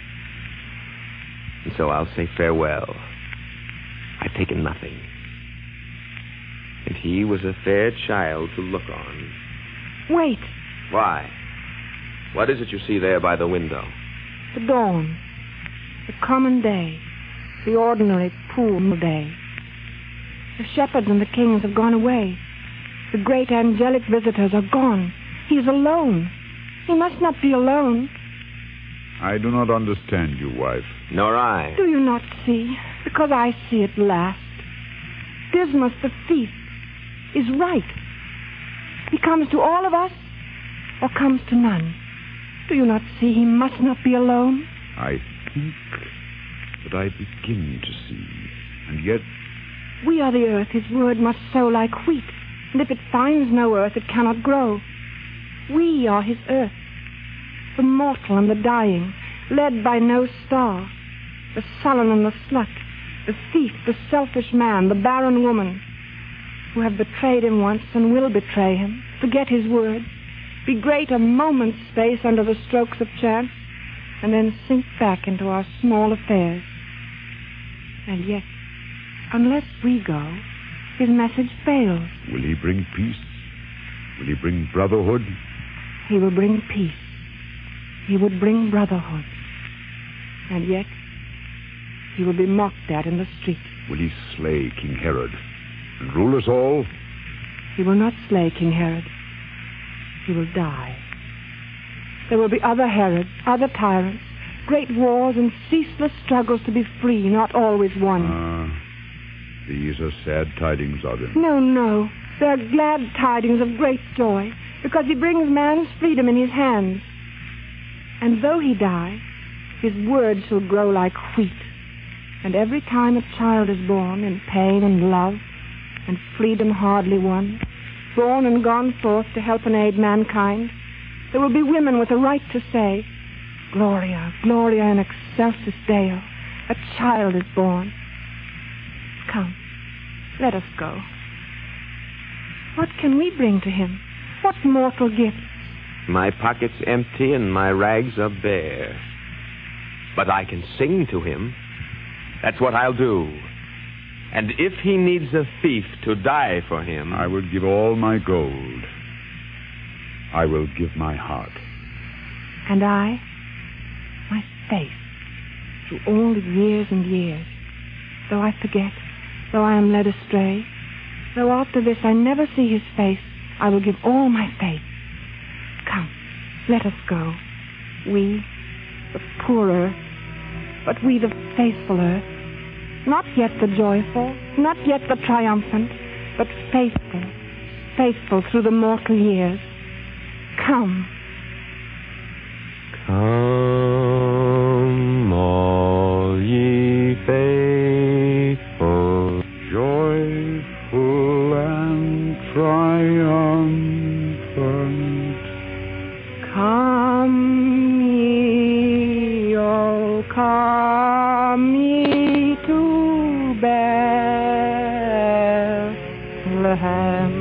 And so I'll say farewell. I've taken nothing. And he was a fair child to look on. Wait. Why? What is it you see there by the window? The dawn. The common day. The ordinary, poor day. The shepherds and the kings have gone away. The great angelic visitors are gone. He's alone. He must not be alone. I do not understand you, wife. Nor I. Do you not see? Because I see at last. Dismas the thief is right. He comes to all of us or comes to none. Do you not see he must not be alone? I think that I begin to see. And yet We are the earth his word must sow like wheat, and if it finds no earth, it cannot grow. We are his earth, the mortal and the dying, led by no star, the sullen and the slut, the thief, the selfish man, the barren woman, who have betrayed him once and will betray him, forget his word, be great a moment's space under the strokes of chance, and then sink back into our small affairs. And yet, unless we go, his message fails. Will he bring peace? Will he bring brotherhood? He will bring peace. He would bring brotherhood. And yet, he will be mocked at in the street. Will he slay King Herod and rule us all? He will not slay King Herod. He will die. There will be other Herods, other tyrants, great wars and ceaseless struggles to be free, not always won. These are sad tidings of him. No, no. They are glad tidings of great joy, because he brings man's freedom in his hands. And though he die, his word shall grow like wheat. And every time a child is born in pain and love, and freedom hardly won, born and gone forth to help and aid mankind, there will be women with a right to say, Gloria, Gloria in excelsis Deo, a child is born. Come, let us go. What can we bring to him? What mortal gifts? My pocket's empty and my rags are bare. But I can sing to him. That's what I'll do. And if he needs a thief to die for him... I will give all my gold. I will give my heart. And I, my faith, through all the years and years. Though I forget, though I am led astray, though after this I never see his face, I will give all my faith. Come, let us go. We, the poor earth, but we the faithful earth. Not yet the joyful, not yet the triumphant, but faithful, faithful through the mortal years. Come. Come, all ye faithful, joyful and triumphant. Come ye, oh, come ye to Bethlehem.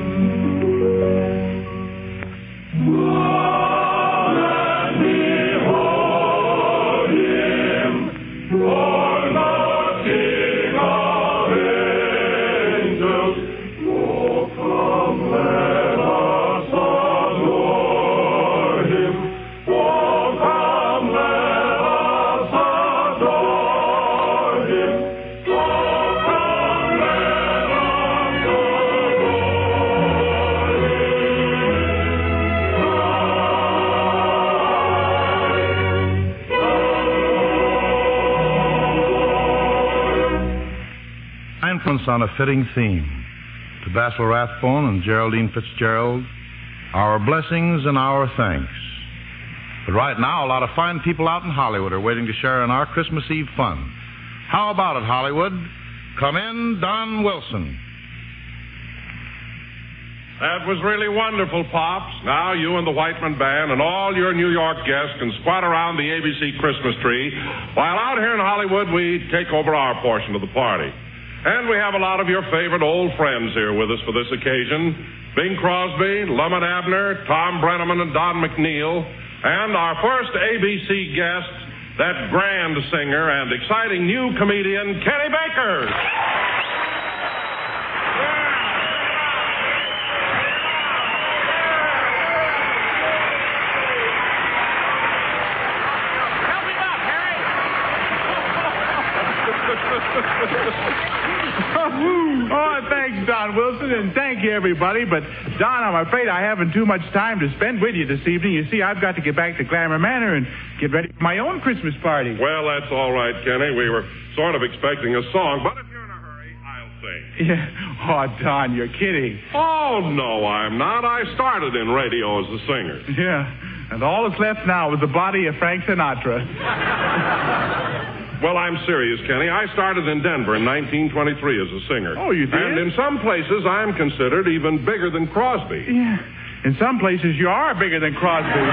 On a fitting theme to Basil Rathbone and Geraldine Fitzgerald, our blessings and our thanks. But right now, a lot of fine people out in Hollywood are waiting to share in our Christmas Eve fun. How about it, Hollywood? Come in, Don Wilson. That was really wonderful, Pops. Now you and the Whiteman Band and all your New York guests can squat around the ABC Christmas tree, while out here in Hollywood we take over our portion of the party. And we have a lot of your favorite old friends here with us for this occasion. Bing Crosby, Lum and Abner, Tom Brenneman, and Don McNeil. And our first ABC guest, that grand singer and exciting new comedian, Kenny Baker. Oh, thanks, Don Wilson, and thank you, everybody. But, Don, I'm afraid I haven't too much time to spend with you this evening. You see, I've got to get back to Glamour Manor and get ready for my own Christmas party. Well, that's all right, Kenny. We were sort of expecting a song, but if you're in a hurry, I'll sing. Yeah. Oh, Don, you're kidding. Oh, no, I'm not. I started in radio as a singer. Yeah, and all that's left now is the body of Frank Sinatra. Well, I'm serious, Kenny. I started in Denver in 1923 as a singer. Oh, you did? And in some places, I'm considered even bigger than Crosby. Yeah. In some places, you are bigger than Crosby.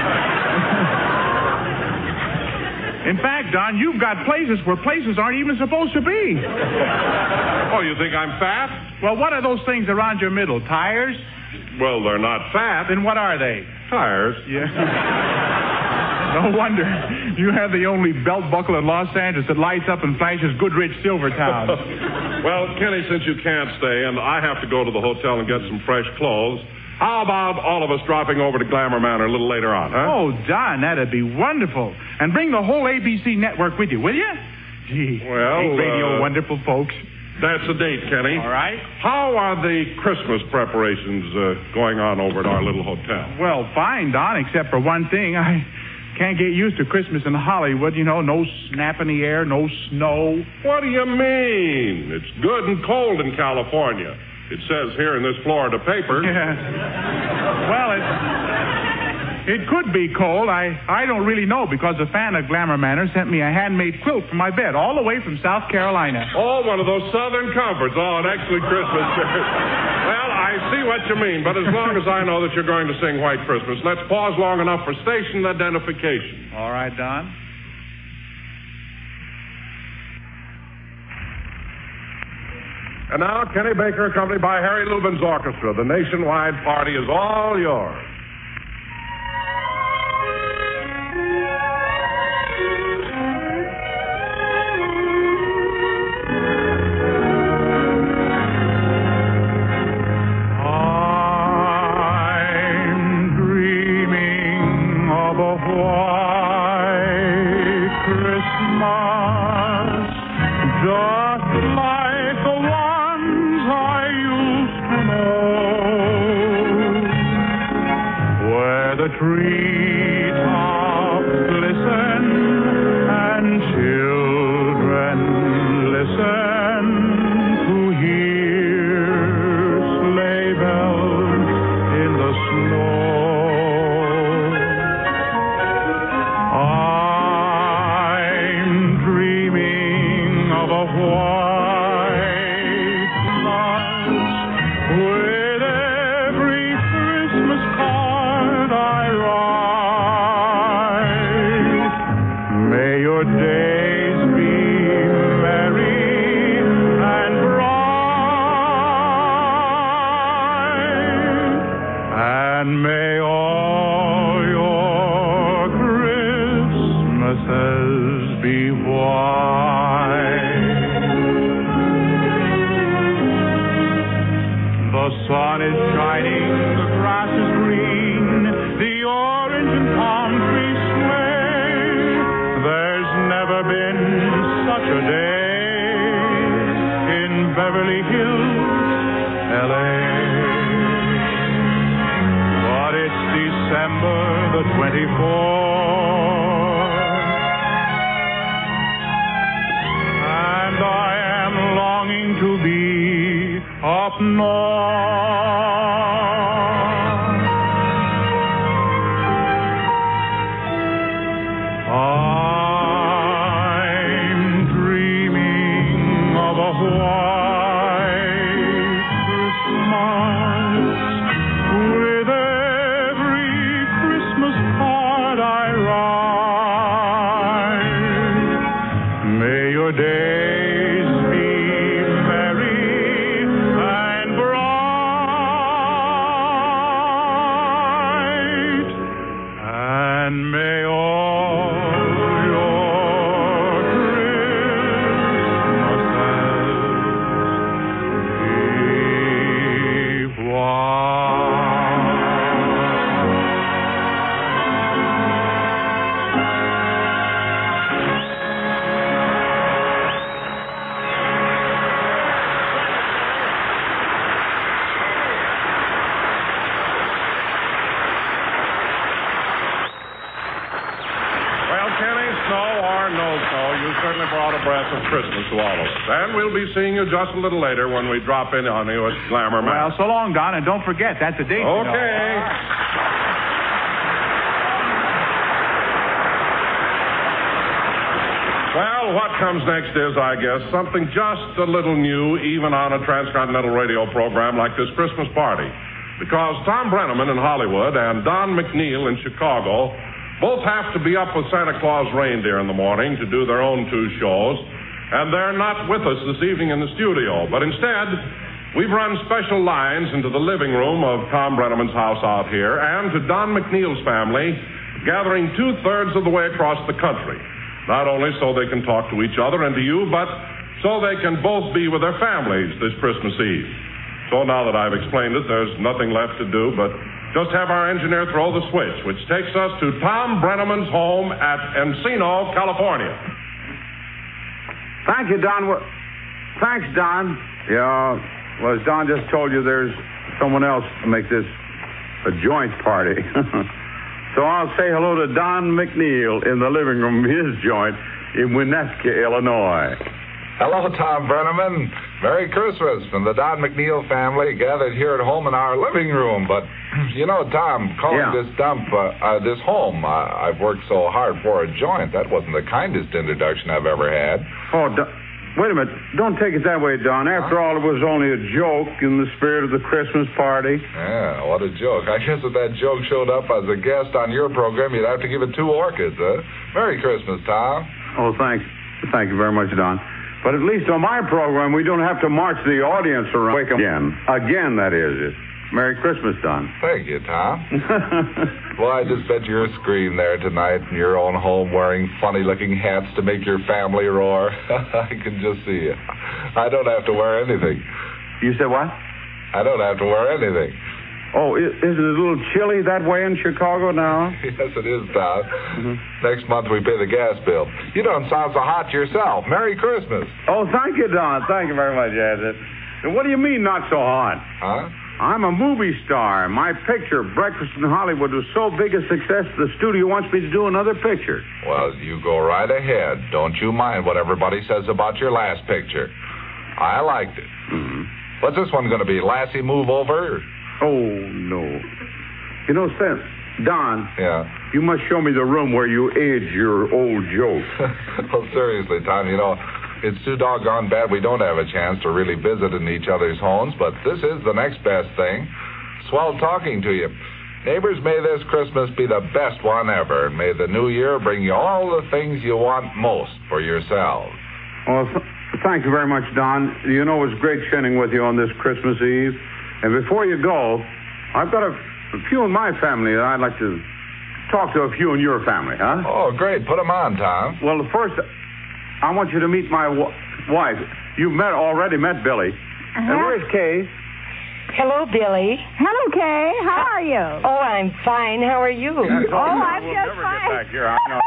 In fact, Don, you've got places where places aren't even supposed to be. Oh, you think I'm fat? Well, what are those things around your middle? Tires? Well, they're not fat. Then what are they? Tires. Yeah. No wonder. You have the only belt buckle in Los Angeles that lights up and flashes Goodrich Silvertown. Well, Kenny, since you can't stay and I have to go to the hotel and get some fresh clothes, how about all of us dropping over to Glamour Manor a little later on, huh? Oh, Don, that'd be wonderful. And bring the whole ABC network with you, will you? Gee, well, ain't radio wonderful, folks? That's the date, Kenny. All right. How are the Christmas preparations going on over at our little hotel? Well, fine, Don, except for one thing. I can't get used to Christmas in Hollywood. You know, no snap in the air, no snow. What do you mean? It's good and cold in California. It says here in this Florida paper. Yeah. Well, it could be cold. I don't really know because a fan of Glamour Manor sent me a handmade quilt for my bed all the way from South Carolina. Oh, one of those Southern comforts. Oh, an excellent Christmas. Well, I see what you mean, but as long as I know that you're going to sing White Christmas, let's pause long enough for station identification. All right, Don. And now, Kenny Baker, accompanied by Harry Lubin's orchestra. The nationwide party is all yours. I'm dreaming of a white Christmas, just like the ones I used to know, where the treetops glisten and children listen to hear sleigh bells in the snow. I'm dreaming of a white Christmas with every Christmas card I write. May your days be merry and bright, and may all your Christmases be white. The sun is shining, the grass is green, the orange and palm trees sway. There's never been such a day in Beverly Hills, L.A. But it's December the 24th, and I am longing to be up north. I'm dreaming of a white Christmas with every Christmas card I write. May your days be merry and bright, and may all your Christmases be Well, Kenny, snow or no snow, you certainly brought a breath of Christmas to all of us. And we'll be seeing you just a little later when we drop in on you at Glamour Manor. Well, so long, Don, and don't forget, that's the date. you know. Okay. Well, Well, what comes next is, I guess, something just a little new, even on a transcontinental radio program like this Christmas party. Because Tom Brenneman in Hollywood and Don McNeil in Chicago both have to be up with Santa Claus reindeer in the morning to do their own 2 shows, and they're not with us this evening in the studio. But instead, we've run special lines into the living room of Tom Brenneman's house out here and to Don McNeil's family, gathering 2/3 of the way across the country. Not only so they can talk to each other and to you, but so they can both be with their families this Christmas Eve. So now that I've explained it, there's nothing left to do but just have our engineer throw the switch, which takes us to Tom Brenneman's home at Encino, California. Thank you, Don. Thanks, Don. Yeah, well, as Don just told you, there's someone else to make this a joint party. So I'll say hello to Don McNeil in the living room of his joint in Winnetka, Illinois. Hello, Tom Brenneman. Merry Christmas from the Don McNeil family gathered here at home in our living room. But, you know, Tom, calling this this home, I've worked so hard for a joint. That wasn't the kindest introduction I've ever had. Oh, wait a minute. Don't take it that way, Don. After all, it was only a joke in the spirit of the Christmas party. Yeah, what a joke. I guess if that joke showed up as a guest on your program, you'd have to give it 2 orchids, huh? Merry Christmas, Tom. Oh, thanks. Thank you very much, Don. But at least on my program, we don't have to march the audience around. Wake 'em again. Again, that is. Merry Christmas, Don. Thank you, Tom. Well, I just bet you're a scream there tonight in your own home wearing funny-looking hats to make your family roar. I can just see you. I don't have to wear anything. You said what? I don't have to wear anything. Oh, isn't it a little chilly that way in Chicago now? Yes, it is, Tom. Mm-hmm. Next month we pay the gas bill. You don't sound so hot yourself. Merry Christmas. Oh, thank you, Don. Thank you very much, Ed. What do you mean, not so hot? Huh? I'm a movie star. My picture, Breakfast in Hollywood, was so big a success the studio wants me to do another picture. Well, you go right ahead. Don't you mind what everybody says about your last picture. I liked it. Mm-hmm. What's this one going to be? Lassie Move Over? Oh, no. You know, Don. Yeah? You must show me the room where you age your old jokes. Well, seriously, Tom, you know, it's too doggone bad we don't have a chance to really visit in each other's homes, but this is the next best thing. Swell talking to you. Neighbors, may this Christmas be the best one ever, and may the new year bring you all the things you want most for yourselves. Well, thank you very much, Don. You know, it was great chatting with you on this Christmas Eve. And before you go, I've got a few in my family that I'd like to talk to a few in your family, huh? Oh, great. Put them on, Tom. Well, first, I want you to meet my wife. You've already met Billy. And where's Kay? Hello, Billy. Hello, Kay. How are you? Oh, I'm fine. How are you? I'm just fine. Get back here. I know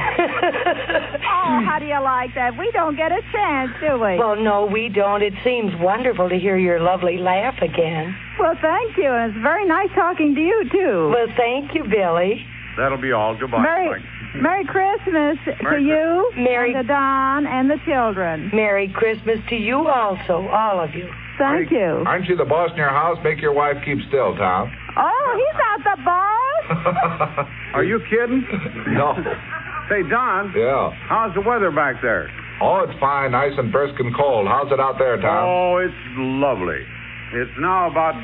that. Oh, how do you like that? We don't get a chance, do we? Well, no, we don't. It seems wonderful to hear your lovely laugh again. Well, thank you. It's very nice talking to you, too. Well, thank you, Billy. That'll be all. Goodbye. Merry Christmas to you, and to Don, and the children. Merry Christmas to you also, all of you. Thank you. Aren't you the boss in your house? Make your wife keep still, Tom. Oh, he's not the boss. Are you kidding? No. Say, Don. Yeah. How's the weather back there? Oh, it's fine. Nice and brisk and cold. How's it out there, Tom? Oh, it's lovely. It's now about,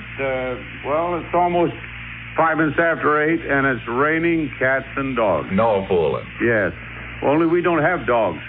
it's almost 5 minutes after 8, and it's raining cats and dogs. No fooling. Yes. Only we don't have dogs.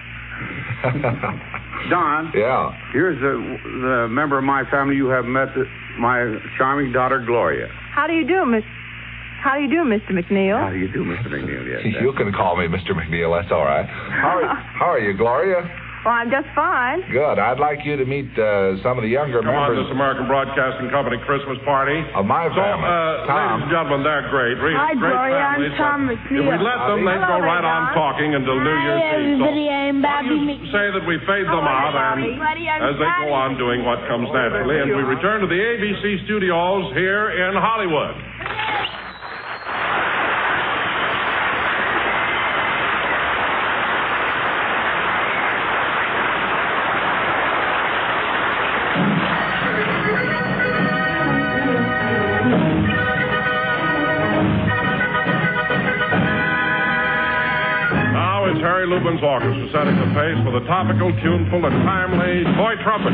Don. Yeah. Here's the member of my family you have met, my charming daughter, Gloria. How do you do, Mr. McNeil? How do you do, Mr. McNeil? Yes. You can call me Mr. McNeil. That's all right. How are you, Gloria? Well, I'm just fine. Good. I'd like you to meet some of the younger members. On this American Broadcasting Company Christmas party. Of my family. Ladies and gentlemen, they're great. Really Hi, great Gloria. families. I'm Tom McNeil. If we let them, they'd go right on talking until New Year's Eve. Hi, So you say that we fade them out as they go on doing what comes naturally. And we return to the ABC studios here in Hollywood. Lubin's orchestra setting the pace with a topical, tuneful, and timely toy trumpet.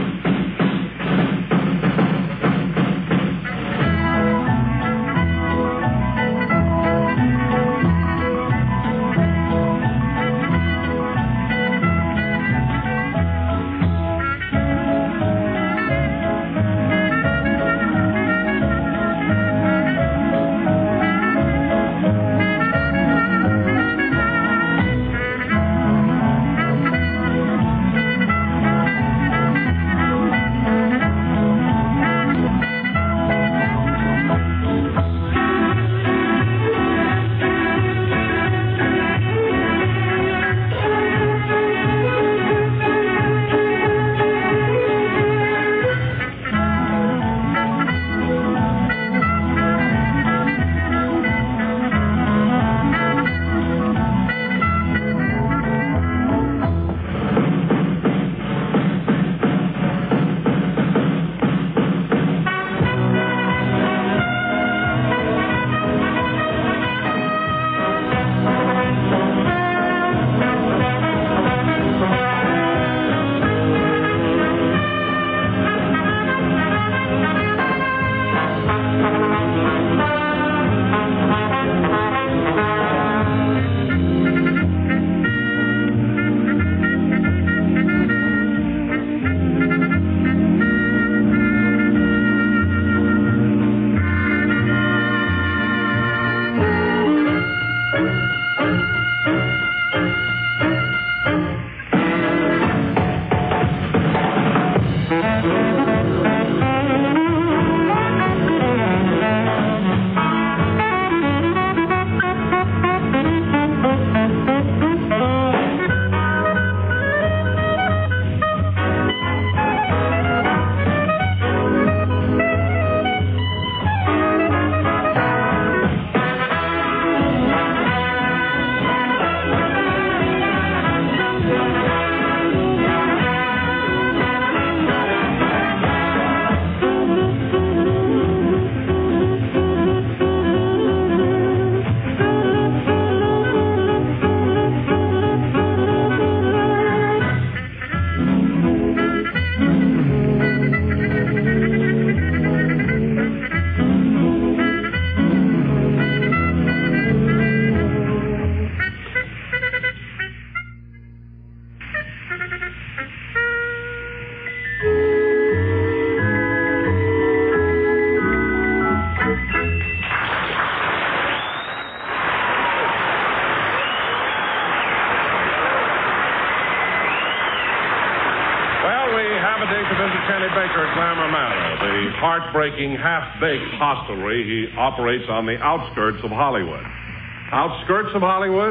Kenny Baker at Glamour Manor, the heartbreaking, half-baked hostelry he operates on the outskirts of Hollywood. Outskirts of Hollywood?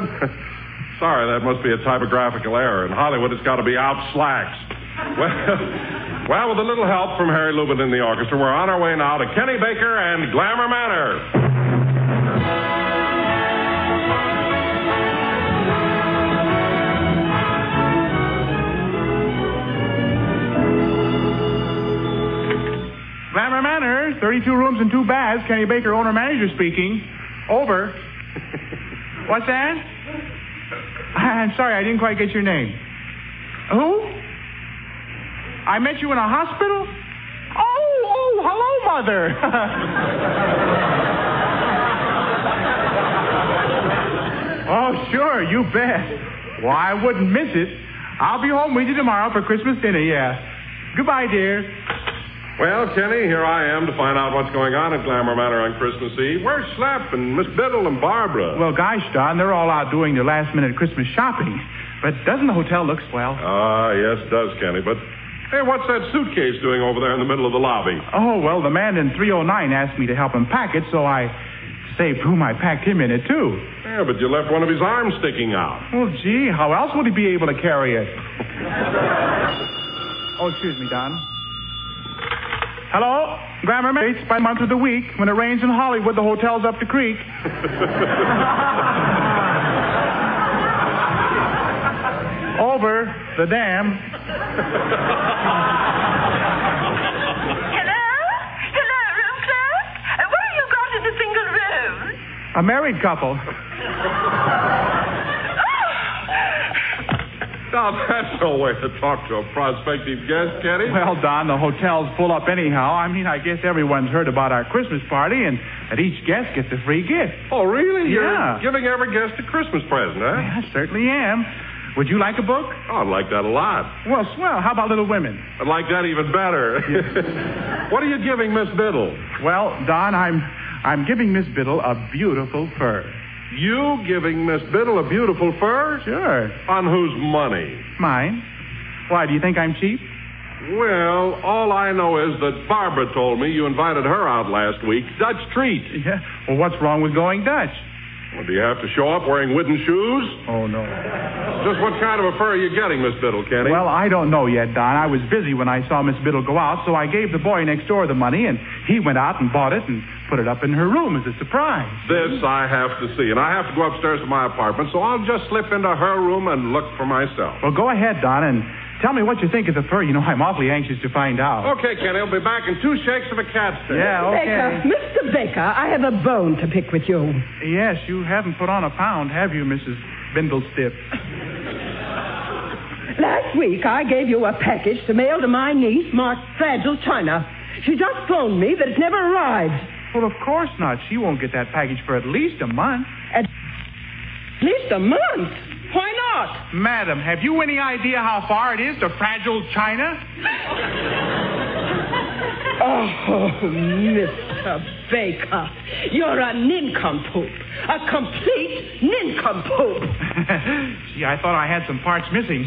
Sorry, that must be a typographical error. In Hollywood, it's got to be out slacks. Well, with a little help from Harry Lubin in the orchestra, we're on our way now to Kenny Baker and Glamour Manor. Glamour Manor, 32 rooms and 2 baths. Kenny Baker, owner-manager speaking. Over. What's that? I'm sorry, I didn't quite get your name. Who? I met you in a hospital? Oh, hello, Mother. Oh, sure, you bet. Well, I wouldn't miss it. I'll be home with you tomorrow for Christmas dinner, yeah. Goodbye, dear. Well, Kenny, here I am to find out what's going on at Glamour Manor on Christmas Eve. Where's Slap and Miss Biddle and Barbara? Well, gosh, Don, they're all out doing their last-minute Christmas shopping. But doesn't the hotel look swell? Yes, it does, Kenny. But, hey, what's that suitcase doing over there in the middle of the lobby? Oh, well, the man in 309 asked me to help him pack it, so I saved whom I packed him in it, too. Yeah, but you left one of his arms sticking out. Well, gee, how else would he be able to carry it? Oh, excuse me, Don. Hello? Glamour Manor, by the month of the week. When it rains in Hollywood, the hotel's up the creek. Over the dam. Hello, room clerk? What have you got in the single room? A married couple. Now, that's no way to talk to a prospective guest, Kenny. Well, Don, the hotel's full up anyhow. I mean, I guess everyone's heard about our Christmas party and that each guest gets a free gift. Oh, really? Yeah. You're giving every guest a Christmas present, huh? Yeah, I certainly am. Would you like a book? Oh, I'd like that a lot. Well, swell. How about Little Women? I'd like that even better. What are you giving Miss Biddle? Well, Don, I'm giving Miss Biddle a beautiful fur. You giving Miss Biddle a beautiful fur? Sure. On whose money? Mine. Why, do you think I'm cheap? Well, all I know is that Barbara told me you invited her out last week. Dutch treat. Yeah. Well, what's wrong with going Dutch? Well, do you have to show up wearing wooden shoes? Oh, no. Just what kind of a fur are you getting, Miss Biddle, Kenny? Well, I don't know yet, Don. I was busy when I saw Miss Biddle go out, so I gave the boy next door the money, and he went out and bought it and put it up in her room as a surprise. This I have to see, and I have to go upstairs to my apartment, so I'll just slip into her room and look for myself. Well, go ahead, Don, and tell me what you think of the fur. You know, I'm awfully anxious to find out. Okay, Kenny, I'll be back in 2 shakes of a cat's tail. Yeah, okay. Mr. Baker, I have a bone to pick with you. Yes, you haven't put on a pound, have you, Mrs. Bindlestiff? Last week, I gave you a package to mail to my niece, marked Fragile China. She just phoned me that it's never arrived. Well, of course not. She won't get that package for at least a month. At least a month? Why not? Madam, have you any idea how far it is to Fragile China? Oh, Mr. Baker, you're a nincompoop. A complete nincompoop. Gee, I thought I had some parts missing.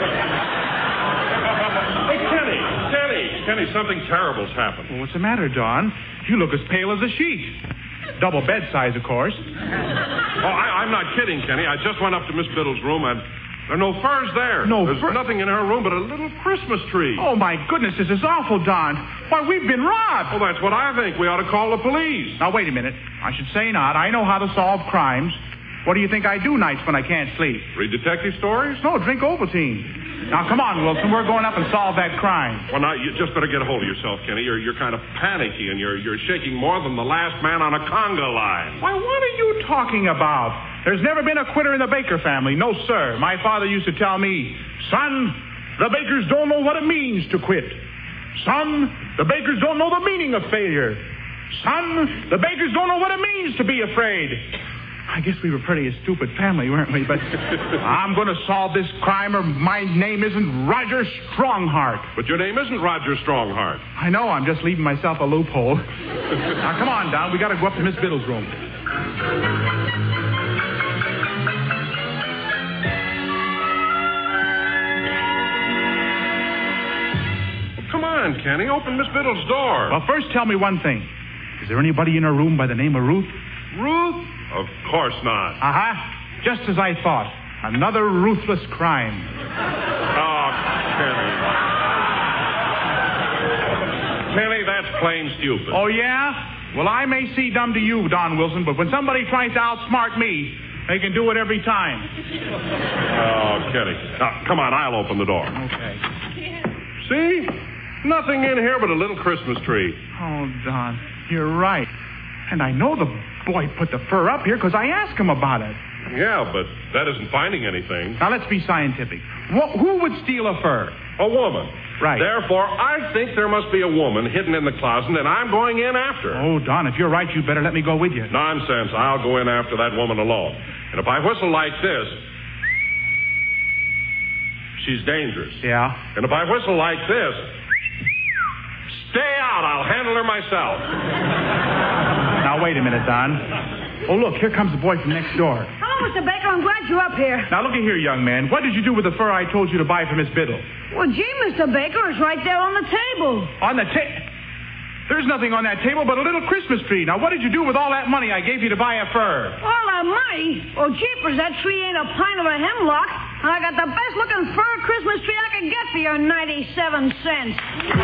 Hey, Kenny, something terrible's happened. Well, what's the matter, Don? You look as pale as a sheet. Double bed size, of course. Oh, I'm not kidding, Kenny. I just went up to Miss Biddle's room, and there are no furs there. There's nothing in her room but a little Christmas tree. Oh, my goodness, this is awful, Don. Why, we've been robbed. Well, that's what I think. We ought to call the police. Now, wait a minute. I should say not. I know how to solve crimes. What do you think I do nights when I can't sleep? Read detective stories? No, drink Ovaltine. Now, come on, Wilson. We're going up and solve that crime. Well, now, you just better get a hold of yourself, Kenny. You're kind of panicky, and you're shaking more than the last man on a conga line. Why, what are you talking about? There's never been a quitter in the Baker family. No, sir. My father used to tell me, son, the Bakers don't know what it means to quit. Son, the Bakers don't know the meaning of failure. Son, the Bakers don't know what it means to be afraid. I guess we were pretty a stupid family, weren't we? But I'm going to solve this crime, or my name isn't Roger Strongheart. But your name isn't Roger Strongheart. I know. I'm just leaving myself a loophole. Now, come on, Don. We got to go up to Miss Biddle's room. Well, come on, Kenny. Open Miss Biddle's door. Well, first tell me one thing. Is there anybody in her room by the name of Ruth? Ruth? Of course not. Uh-huh. Just as I thought. Another ruthless crime. Oh, Kenny. Kenny, that's plain stupid. Oh, yeah? Well, I may seem dumb to you, Don Wilson, but when somebody tries to outsmart me, they can do it every time. Oh, Kenny. Now, come on, I'll open the door. Okay. See? Nothing in here but a little Christmas tree. Oh, Don, you're right. And I know the boy put the fur up here because I asked him about it. Yeah, but that isn't finding anything. Now, let's be scientific. Who would steal a fur? A woman. Right. Therefore, I think there must be a woman hidden in the closet, and I'm going in after her. Oh, Don, if you're right, you better let me go with you. Nonsense. I'll go in after that woman alone. And if I whistle like this, she's dangerous. Yeah? And if I whistle like this, stay out. I'll handle her myself. Now, wait a minute, Don. Oh, look, here comes the boy from next door. Hello, Mr. Baker. I'm glad you're up here. Now, looky here, young man. What did you do with the fur I told you to buy for Miss Biddle? Well, gee, Mr. Baker, it's right there on the table. On the table? There's nothing on that table but a little Christmas tree. Now, what did you do with all that money I gave you to buy a fur? All that money? Well, jeepers, that tree ain't a pint of a hemlock. And I got the best-looking fur Christmas tree I could get for your 97 cents.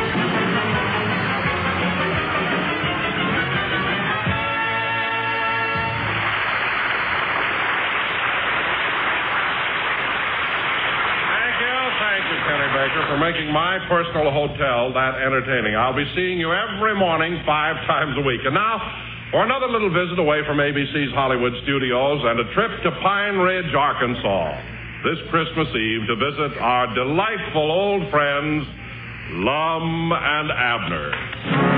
Kenny Baker, for making my personal hotel that entertaining. I'll be seeing you every morning 5 times a week. And now, for another little visit away from ABC's Hollywood studios and a trip to Pine Ridge, Arkansas. this Christmas Eve to visit our delightful old friends, Lum and Abner.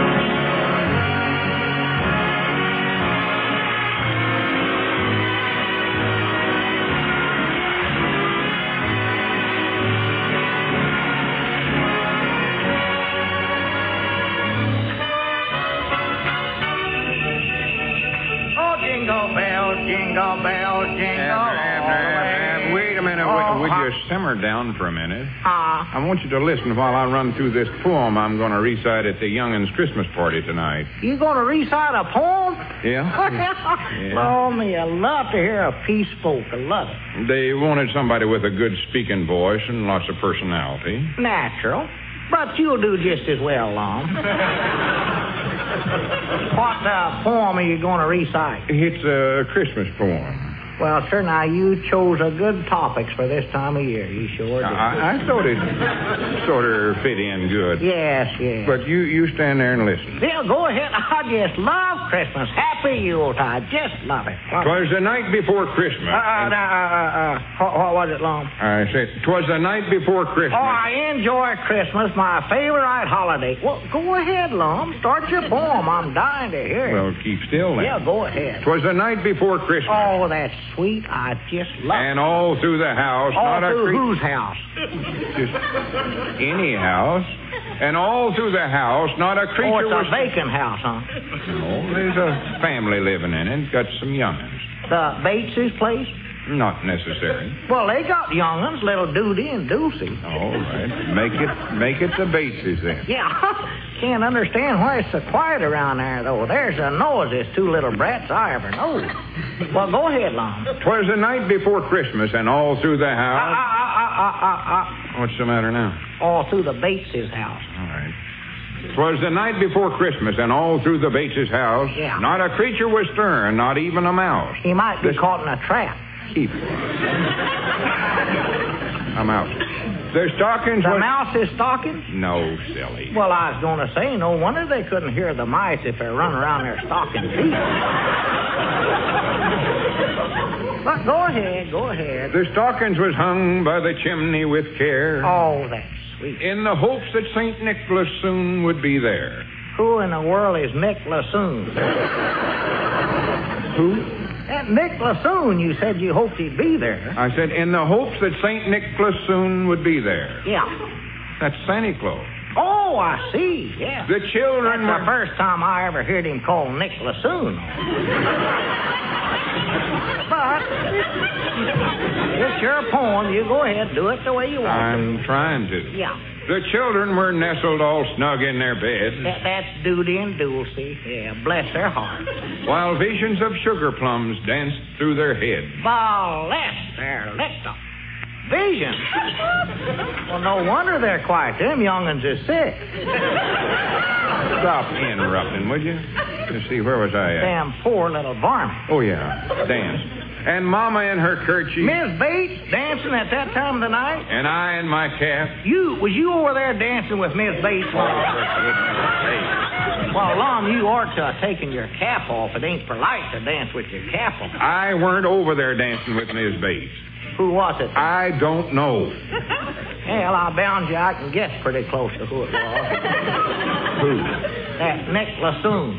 Jingle bells, jingle. Wait a minute. Would you simmer down for a minute? I want you to listen while I run through this poem I'm going to recite at the young'uns' Christmas party tonight. You going to recite a poem? Yeah. Oh, me, I love to hear a piece spoke. I love it. They wanted somebody with a good speaking voice and lots of personality. Natural. But you'll do just as well, Lum. What poem are you going to recite? It's a Christmas poem. Well, sir, now you chose a good topics for this time of year. You sure did. I thought it sort of fit in good. Yes. But you stand there and listen. Yeah, go ahead. I just love Christmas. Happy Yuletide. Just love it. 'Twas the night before Christmas. What was it, Lum? I said, 'twas the night before Christmas. Oh, I enjoy Christmas, my favorite holiday. Well, go ahead, Lum. Start your poem. I'm dying to hear it. Well, keep still then. Yeah, go ahead. 'Twas the night before Christmas. Oh, that's sweet. I just love it. And all through the house. All through whose house? Just any house. And all through the house, not a creature was... Oh, it's a vacant house, huh? No, there's a family living in it. Got some young'uns. The Bates' place? Not necessary. Well, they got young'uns, little Doody and Doocy. All right. Make it the Bateses then. Yeah. Can't understand why it's so quiet around there, though. There's the noisiest two little brats I ever know. Well, go ahead, Lum. 'Twas the night before Christmas, and all through the house... What's the matter now? All through the Bates' house. All right. 'Twas the night before Christmas, and all through the Bates' house, yeah. Not a creature was stirring, not even a mouse. He might be caught in a trap. Keep. I'm out. Their stockings The mouse is stocking? No, silly. Well, I was going to say, no wonder they couldn't hear the mice if they're running around their stocking feet. But go ahead. Their stockings was hung by the chimney with care. Oh, that's sweet. In the hopes that St. Nicholas soon would be there. Who in the world is Nick Lassoon? Who? That Nick Lassoon, you said you hoped he'd be there. I said, in the hopes that St. Nicholas soon would be there. Yeah. That's Santa Claus. Oh, I see, yeah. The children That's the first time I ever heard him call Nick Lassoon. But it's your poem. You go ahead, do it the way you want I'm trying to. Yeah. The children were nestled all snug in their beds. That's Doody and Dulcie. Yeah, bless their hearts. While visions of sugar plums danced through their heads. Bless their little visions. Well, no wonder they're quiet. Them young'uns is sick. Stop interrupting, would you? Let's see, where was I at? Damn poor little varmint. Oh, yeah, danced. And Mama in her kerchief. Miss Bates dancing at that time of the night? And I in my cap. Was you over there dancing with Miss Bates? Well, Lum, you ought to have taken your cap off. It ain't polite to dance with your cap off. I weren't over there dancing with Miss Bates. Who was it? I don't know. Hell, I bound you I can guess pretty close to who it was. Who? That Nick Lassoon.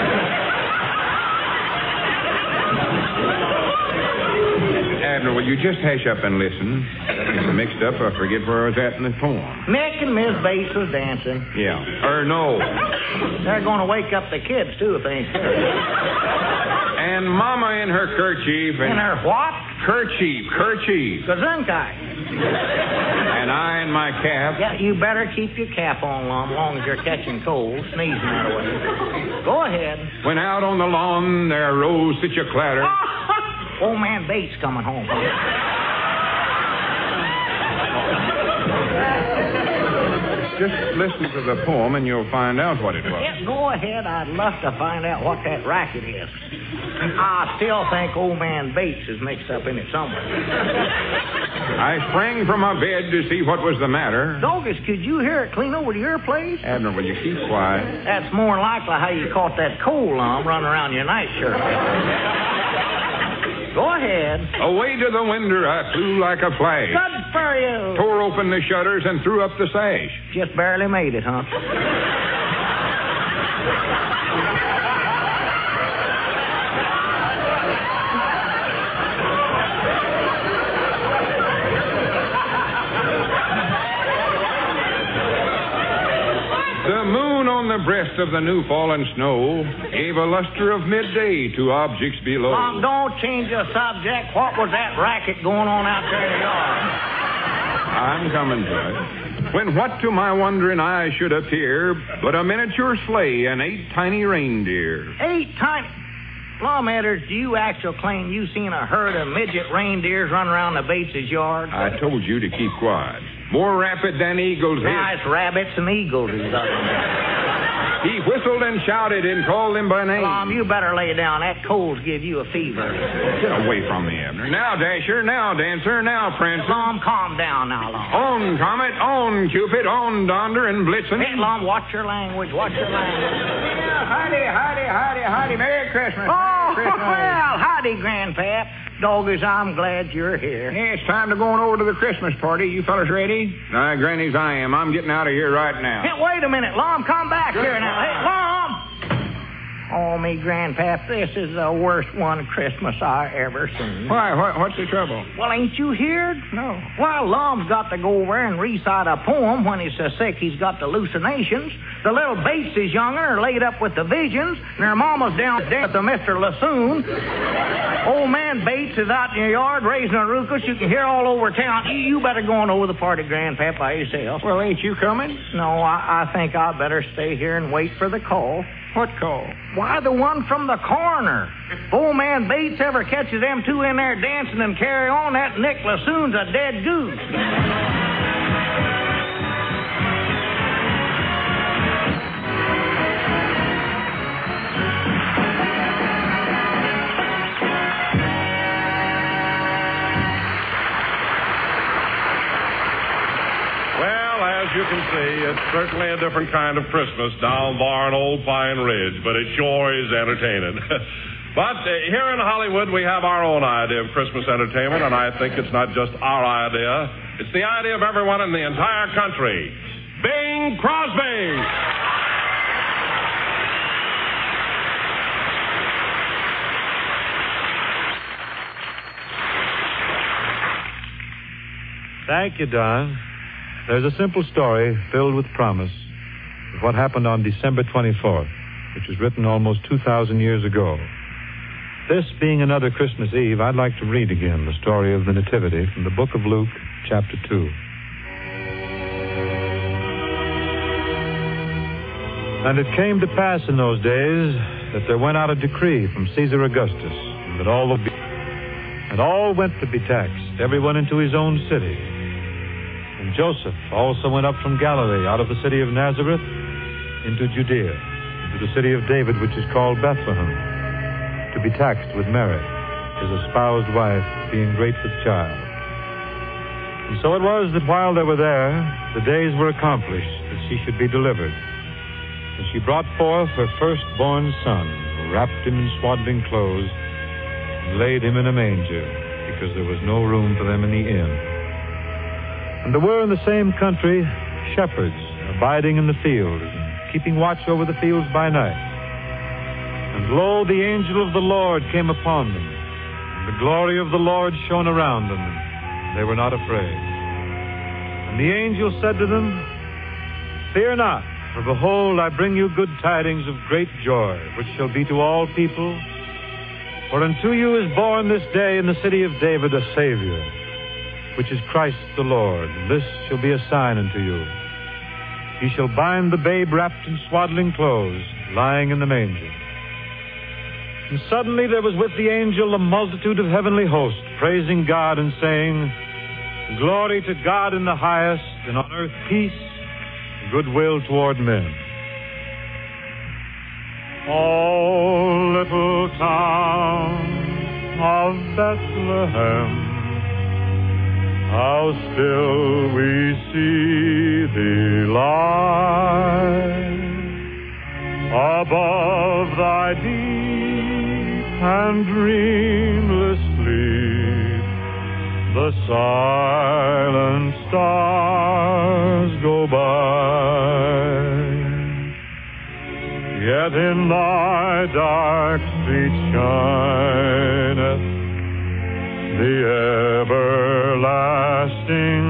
Abner, will you just hash up and listen? I'm mixed up. I forget where I was at in the poem. Nick and Miss Bates was dancing. Yeah. No. They're going to wake up the kids, too, if they ain't careful. And Mama in her kerchief. In her what? Kerchief. Gesundheit. And I in my cap. Yeah, you better keep your cap on, Lum, long as you're catching cold, sneezing that way. Go ahead. When out on the lawn there arose such a clatter. Old man Bates coming home. Just listen to the poem and you'll find out what it was. Yeah, go ahead. I'd love to find out what that racket is. I still think old man Bates is mixed up in it somewhere. I sprang from my bed to see what was the matter. Doggis, could you hear it clean over to your place? Abner, will you keep quiet? That's more likely how you caught that cold, Lum, running around your nightshirt. Go ahead. Dad. Away to the window I flew like a flash. Good for you. Tore open the shutters and threw up the sash. Just barely made it, huh? The moon on the breast of the new fallen snow gave a luster of midday to objects below. Mom, don't change the subject. What was that racket going on out there in the yard? I'm coming to it. When what to my wondering eye should appear but a miniature sleigh and 8 tiny reindeer. 8 tiny... Lawmatters, do you actually claim you seen a herd of midget reindeers run around the Bates' yard? I told you to keep quiet. More rapid than eagles. Nice rabbits and eagles he's talking about. He whistled and shouted and called them by name. Mom, you better lay down. That cold's give you a fever. Get away from me, Abner. Now, Dasher. Now, Dancer. Now, Prancer. Mom, calm down now, Lom. On, Comet. On, Cupid. On, Donder and Blitzen. Hey, Lom, watch your language. Watch your language. Yeah, howdy. Merry Christmas. Oh, Merry Christmas. well, howdy, Grandpap. Doggies, I'm glad you're here. Yeah, it's time to go on over to the Christmas party. You fellas ready? Aye, Granny's, I am. I'm getting out of here right now. Hey, wait a minute, Lom. Come back here now. Hey, Lom! Oh, me, Grandpap, this is the worst one Christmas I ever seen. Why? What's the trouble? Well, ain't you heard? No. Well, Lom's got to go over and recite a poem when he's so sick he's got hallucinations. The little Bates is younger are laid up with the visions, and their mama's down there with the Mr. Lassoon. Old man Bates is out in your yard raising a ruckus you can hear all over town. You better go on over the party, Grandpap, by yourself. Well, ain't you coming? No, I think I better stay here and wait for the call. What call? Why, the one from the coroner. If old man Bates ever catches them two in there dancing and carry on, that Nick Lassoon's a dead goose. As you can see, it's certainly a different kind of Christmas down there on Old Pine Ridge, but it sure is entertaining. But here in Hollywood, we have our own idea of Christmas entertainment, and I think it's not just our idea. It's the idea of everyone in the entire country. Bing Crosby! Thank you, Don. There's a simple story filled with promise of what happened on December 24th, which was written almost 2,000 years ago. This being another Christmas Eve, I'd like to read again the story of the Nativity from the book of Luke, chapter 2. And it came to pass in those days that there went out a decree from Caesar Augustus, that all went to be taxed, everyone into his own city. And Joseph also went up from Galilee out of the city of Nazareth into Judea, into the city of David, which is called Bethlehem, to be taxed with Mary, his espoused wife, being great with child. And so it was that while they were there, the days were accomplished that she should be delivered. And she brought forth her firstborn son, wrapped him in swaddling clothes, and laid him in a manger, because there was no room for them in the inn. And there were in the same country shepherds abiding in the fields, and keeping watch over the fields by night. And lo, the angel of the Lord came upon them, and the glory of the Lord shone around them, and they were not afraid. And the angel said to them, Fear not, for behold, I bring you good tidings of great joy, which shall be to all people. For unto you is born this day in the city of David a Savior, which is Christ the Lord. And this shall be a sign unto you. He shall bind the babe wrapped in swaddling clothes, lying in the manger. And suddenly there was with the angel a multitude of heavenly hosts, praising God and saying, Glory to God in the highest, and on earth peace, and goodwill toward men. Oh, little town of Bethlehem, how still we see thee lie above thy deep and dreamless sleep. The silent stars go by, yet in thy dark street shineth the everlasting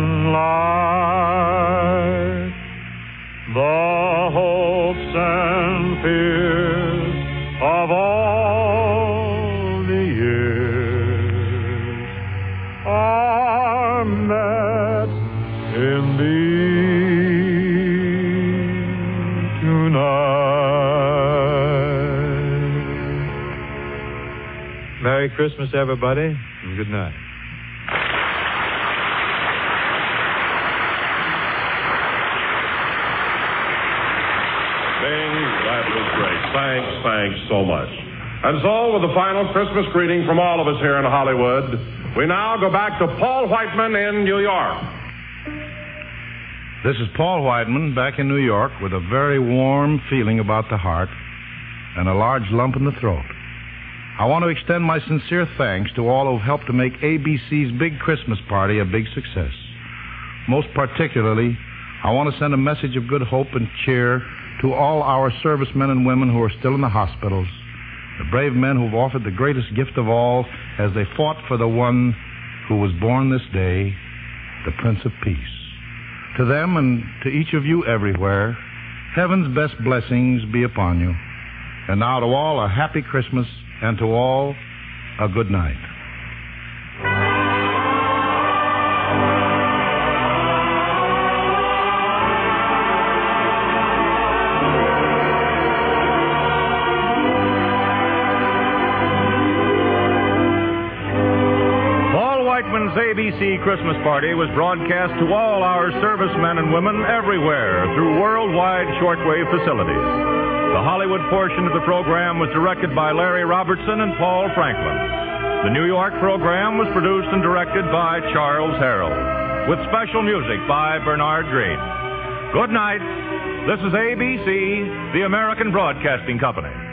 light. The hopes and fears of all the years are met in thee tonight. Merry Christmas, everybody, and good night. That was great. Thanks so much. And so, with the final Christmas greeting from all of us here in Hollywood, we now go back to Paul Whiteman in New York. This is Paul Whiteman back in New York with a very warm feeling about the heart and a large lump in the throat. I want to extend my sincere thanks to all who've helped to make ABC's big Christmas party a big success. Most particularly, I want to send a message of good hope and cheer to all our servicemen and women who are still in the hospitals, the brave men who've offered the greatest gift of all as they fought for the one who was born this day, the Prince of Peace. To them and to each of you everywhere, heaven's best blessings be upon you. And now to all, a happy Christmas, and to all, a good night. ABC Christmas Party was broadcast to all our servicemen and women everywhere through worldwide shortwave facilities. The Hollywood portion of the program was directed by Larry Robertson and Paul Franklin. The New York program was produced and directed by Charles Harold, with special music by Bernard Green. Good night. This is ABC, the American Broadcasting Company.